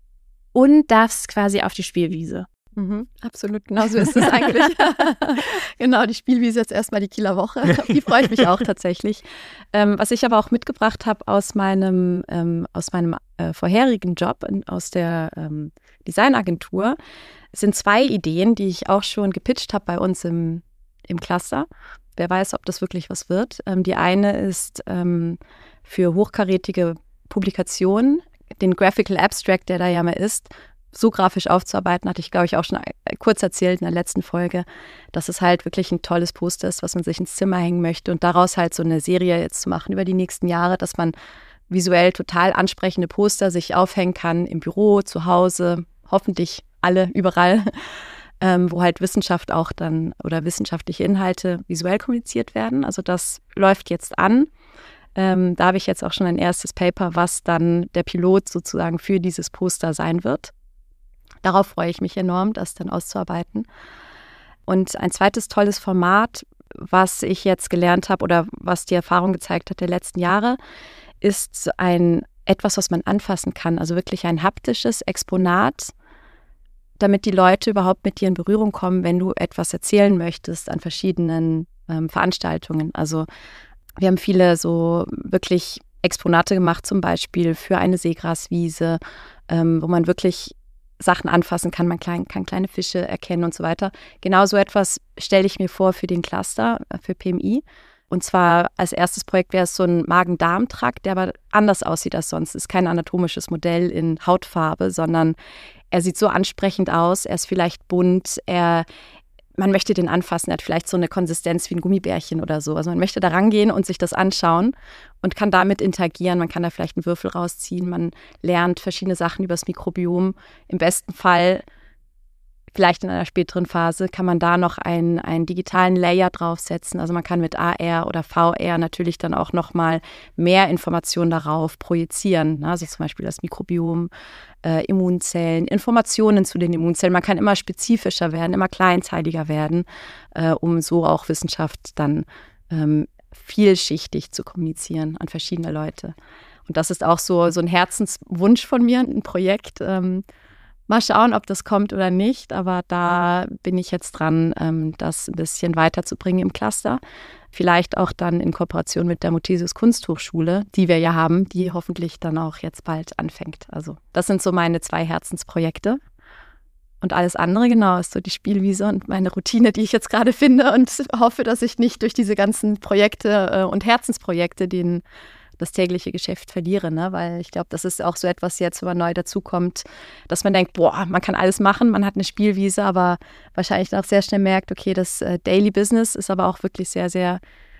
und darfst quasi auf die Spielwiese.
Mhm, absolut, genau so ist es eigentlich. Genau, die Spielwiese jetzt erstmal die Kieler Woche. Auf die freue ich mich auch tatsächlich. Ähm, was ich aber auch mitgebracht habe aus meinem, ähm, aus meinem äh, vorherigen Job in, aus der ähm, Designagentur, sind zwei Ideen, die ich auch schon gepitcht habe bei uns im, im Cluster. Wer weiß, ob das wirklich was wird. Ähm, die eine ist ähm, für hochkarätige Publikationen, den Graphical Abstract, der da ja mal ist, so grafisch aufzuarbeiten, hatte ich, glaube ich, auch schon kurz erzählt in der letzten Folge, dass es halt wirklich ein tolles Poster ist, was man sich ins Zimmer hängen möchte und daraus halt so eine Serie jetzt zu machen über die nächsten Jahre, dass man visuell total ansprechende Poster sich aufhängen kann im Büro, zu Hause, hoffentlich alle, überall, ähm, wo halt Wissenschaft auch dann oder wissenschaftliche Inhalte visuell kommuniziert werden. Also das läuft jetzt an. Ähm, da habe ich jetzt auch schon ein erstes Paper, was dann der Pilot sozusagen für dieses Poster sein wird. Darauf freue ich mich enorm, das dann auszuarbeiten. Und ein zweites tolles Format, was ich jetzt gelernt habe oder was die Erfahrung gezeigt hat der letzten Jahre, ist ein etwas, was man anfassen kann, also wirklich ein haptisches Exponat, damit die Leute überhaupt mit dir in Berührung kommen, wenn du etwas erzählen möchtest an verschiedenen ähm, Veranstaltungen. Also wir haben viele so wirklich Exponate gemacht, zum Beispiel für eine Seegraswiese, ähm, wo man wirklich Sachen anfassen kann, man klein, kann kleine Fische erkennen und so weiter. Genau so etwas stelle ich mir vor für den Cluster, für P M I. Und zwar als erstes Projekt wäre es so ein Magen-Darm-Trakt, der aber anders aussieht als sonst. Es ist kein anatomisches Modell in Hautfarbe, sondern er sieht so ansprechend aus, er ist vielleicht bunt, er, man möchte den anfassen, er hat vielleicht so eine Konsistenz wie ein Gummibärchen oder so. Also man möchte da rangehen und sich das anschauen und kann damit interagieren. Man kann da vielleicht einen Würfel rausziehen, man lernt verschiedene Sachen über das Mikrobiom. Im besten Fall, vielleicht in einer späteren Phase, kann man da noch einen, einen digitalen Layer draufsetzen. Also man kann mit A R oder V R natürlich dann auch noch mal mehr Informationen darauf projizieren. Also zum Beispiel das Mikrobiom, äh, Immunzellen, Informationen zu den Immunzellen. Man kann immer spezifischer werden, immer kleinteiliger werden, äh, um so auch Wissenschaft dann ähm, vielschichtig zu kommunizieren an verschiedene Leute. Und das ist auch so, so ein Herzenswunsch von mir, ein Projekt. Ähm, Mal schauen, ob das kommt oder nicht, aber da bin ich jetzt dran, ähm, das ein bisschen weiterzubringen im Cluster. Vielleicht auch dann in Kooperation mit der Muthesius Kunsthochschule, die wir ja haben, die hoffentlich dann auch jetzt bald anfängt. Also das sind so meine zwei Herzensprojekte. Und alles andere, genau, ist so die Spielwiese und meine Routine, die ich jetzt gerade finde und hoffe, dass ich nicht durch diese ganzen Projekte äh, und Herzensprojekte den das tägliche Geschäft verliere, ne? Weil ich glaube, das ist auch so etwas jetzt, wenn man neu dazukommt, dass man denkt, boah, man kann alles machen, man hat eine Spielwiese, aber wahrscheinlich auch sehr schnell merkt, okay, das äh, Daily Business ist aber auch wirklich sehr, sehr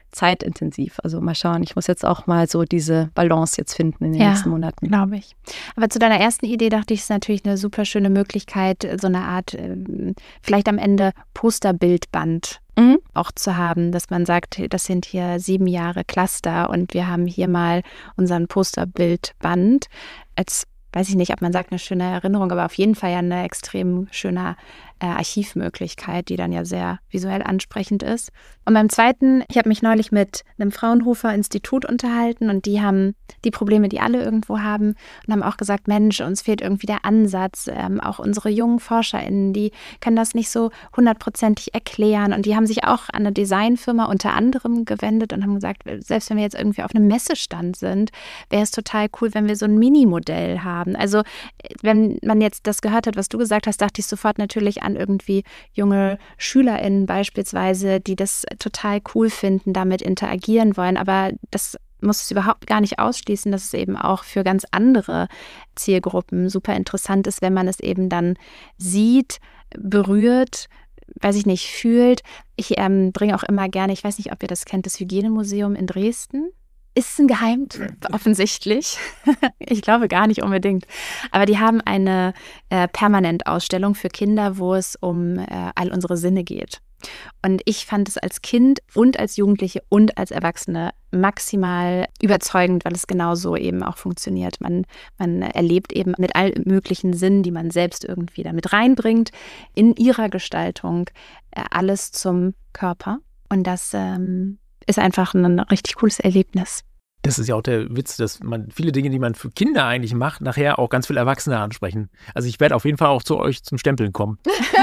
zeitintensiv. Also mal schauen, ich muss jetzt auch mal so diese Balance jetzt finden in den
Ja,
nächsten Monaten.
Glaube ich. Aber zu deiner ersten Idee dachte ich, es ist natürlich eine super schöne Möglichkeit, so eine Art, ähm, vielleicht am Ende Posterbildband
Mhm.
auch zu haben, dass man sagt, das sind hier sieben Jahre Cluster und wir haben hier mal unseren Posterbildband als, weiß ich nicht, ob man sagt, eine schöne Erinnerung, aber auf jeden Fall ja eine extrem schöne äh, Archivmöglichkeit, die dann ja sehr visuell ansprechend ist. Und beim zweiten, ich habe mich neulich mit einem Fraunhofer Institut unterhalten und die haben die Probleme, die alle irgendwo haben und haben auch gesagt, Mensch, uns fehlt irgendwie der Ansatz. Ähm, auch unsere jungen ForscherInnen, die können das nicht so hundertprozentig erklären und die haben sich auch an eine Designfirma unter anderem gewendet und haben gesagt, selbst wenn wir jetzt irgendwie auf einem Messestand sind, wäre es total cool, wenn wir so ein Minimodell haben. Also wenn man jetzt das gehört hat, was du gesagt hast, dachte ich sofort natürlich an irgendwie junge SchülerInnen beispielsweise, die das total cool finden, damit interagieren wollen. Aber das muss es überhaupt gar nicht ausschließen, dass es eben auch für ganz andere Zielgruppen super interessant ist, wenn man es eben dann sieht, berührt, weiß ich nicht, fühlt. Ich ähm, bringe auch immer gerne, ich weiß nicht, ob ihr das kennt, das Hygienemuseum in Dresden. Ist ein Geheimtipp, offensichtlich. Ich glaube gar nicht unbedingt. Aber die haben eine äh, Permanentausstellung für Kinder, wo es um äh, all unsere Sinne geht. Und ich fand es als Kind und als Jugendliche und als Erwachsene maximal überzeugend, weil es genau so eben auch funktioniert. Man, man erlebt eben mit all möglichen Sinnen, die man selbst irgendwie damit reinbringt, in ihrer Gestaltung äh, alles zum Körper. Und das ähm, ist einfach ein richtig cooles Erlebnis.
Das ist ja auch der Witz, dass man viele Dinge, die man für Kinder eigentlich macht, nachher auch ganz viele Erwachsene ansprechen. Also ich werde auf jeden Fall auch zu euch zum Stempeln kommen.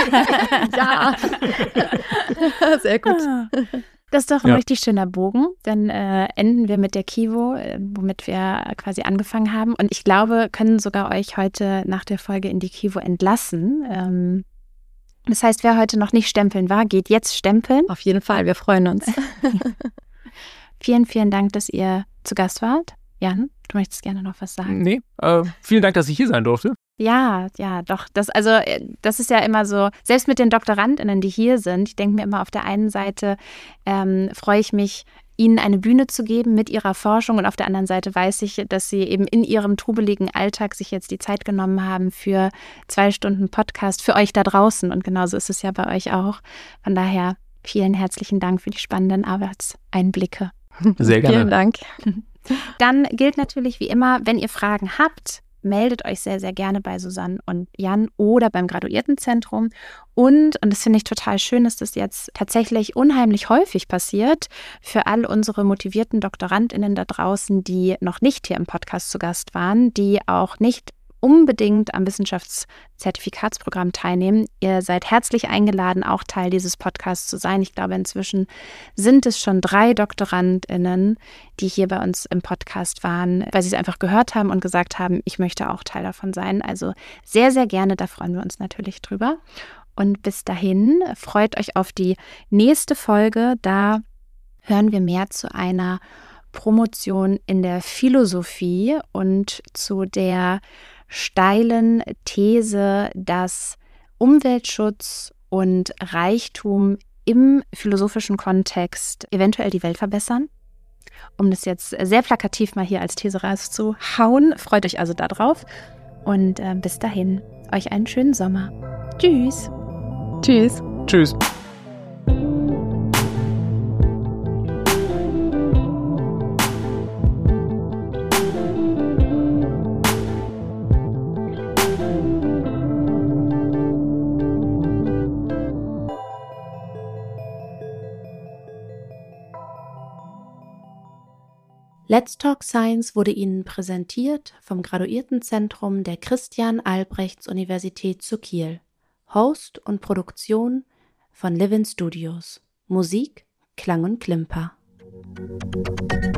Ja, sehr gut.
Das ist doch ein
Ja.
richtig schöner Bogen. Dann äh, enden wir mit der Kivo, äh, womit wir quasi angefangen haben. Und ich glaube, können sogar euch heute nach der Folge in die Kivo entlassen. Ähm, das heißt, wer heute noch nicht stempeln war, geht jetzt stempeln.
Auf jeden Fall, wir freuen uns.
Vielen, vielen Dank, dass ihr zu Gast wart. Jan, du möchtest gerne noch was sagen?
Nee, äh, vielen Dank, dass ich hier sein durfte.
Ja, ja, doch. Das, also, äh, das ist ja immer so, selbst mit den DoktorandInnen, die hier sind, ich denke mir immer, auf der einen Seite ähm, freue ich mich, ihnen eine Bühne zu geben mit ihrer Forschung und auf der anderen Seite weiß ich, dass sie eben in ihrem trubeligen Alltag sich jetzt die Zeit genommen haben für zwei Stunden Podcast für euch da draußen und genauso ist es ja bei euch auch. Von daher vielen herzlichen Dank für die spannenden Arbeitseinblicke.
Sehr gerne.
Vielen Dank.
Dann gilt natürlich wie immer, wenn ihr Fragen habt, meldet euch sehr, sehr gerne bei Susanne und Jan oder beim Graduiertenzentrum. Und, und das finde ich total schön, dass das jetzt tatsächlich unheimlich häufig passiert, für all unsere motivierten DoktorandInnen da draußen, die noch nicht hier im Podcast zu Gast waren, die auch nicht unbedingt am Wissenschaftszertifikatsprogramm teilnehmen. Ihr seid herzlich eingeladen, auch Teil dieses Podcasts zu sein. Ich glaube, inzwischen sind es schon drei DoktorandInnen, die hier bei uns im Podcast waren, weil sie es einfach gehört haben und gesagt haben, ich möchte auch Teil davon sein. Also sehr, sehr gerne, da freuen wir uns natürlich drüber. Und bis dahin freut euch auf die nächste Folge. Da hören wir mehr zu einer Promotion in der Philosophie und zu der steilen These, dass Umweltschutz und Reichtum im philosophischen Kontext eventuell die Welt verbessern. Um das jetzt sehr plakativ mal hier als These rauszuhauen, freut euch also darauf und äh, bis dahin euch einen schönen Sommer. Tschüss.
Tschüss.
Tschüss.
Let's Talk Science wurde Ihnen präsentiert vom Graduiertenzentrum der Christian-Albrechts-Universität zu Kiel. Host und Produktion von Livin Studios. Musik Klang und Klimper.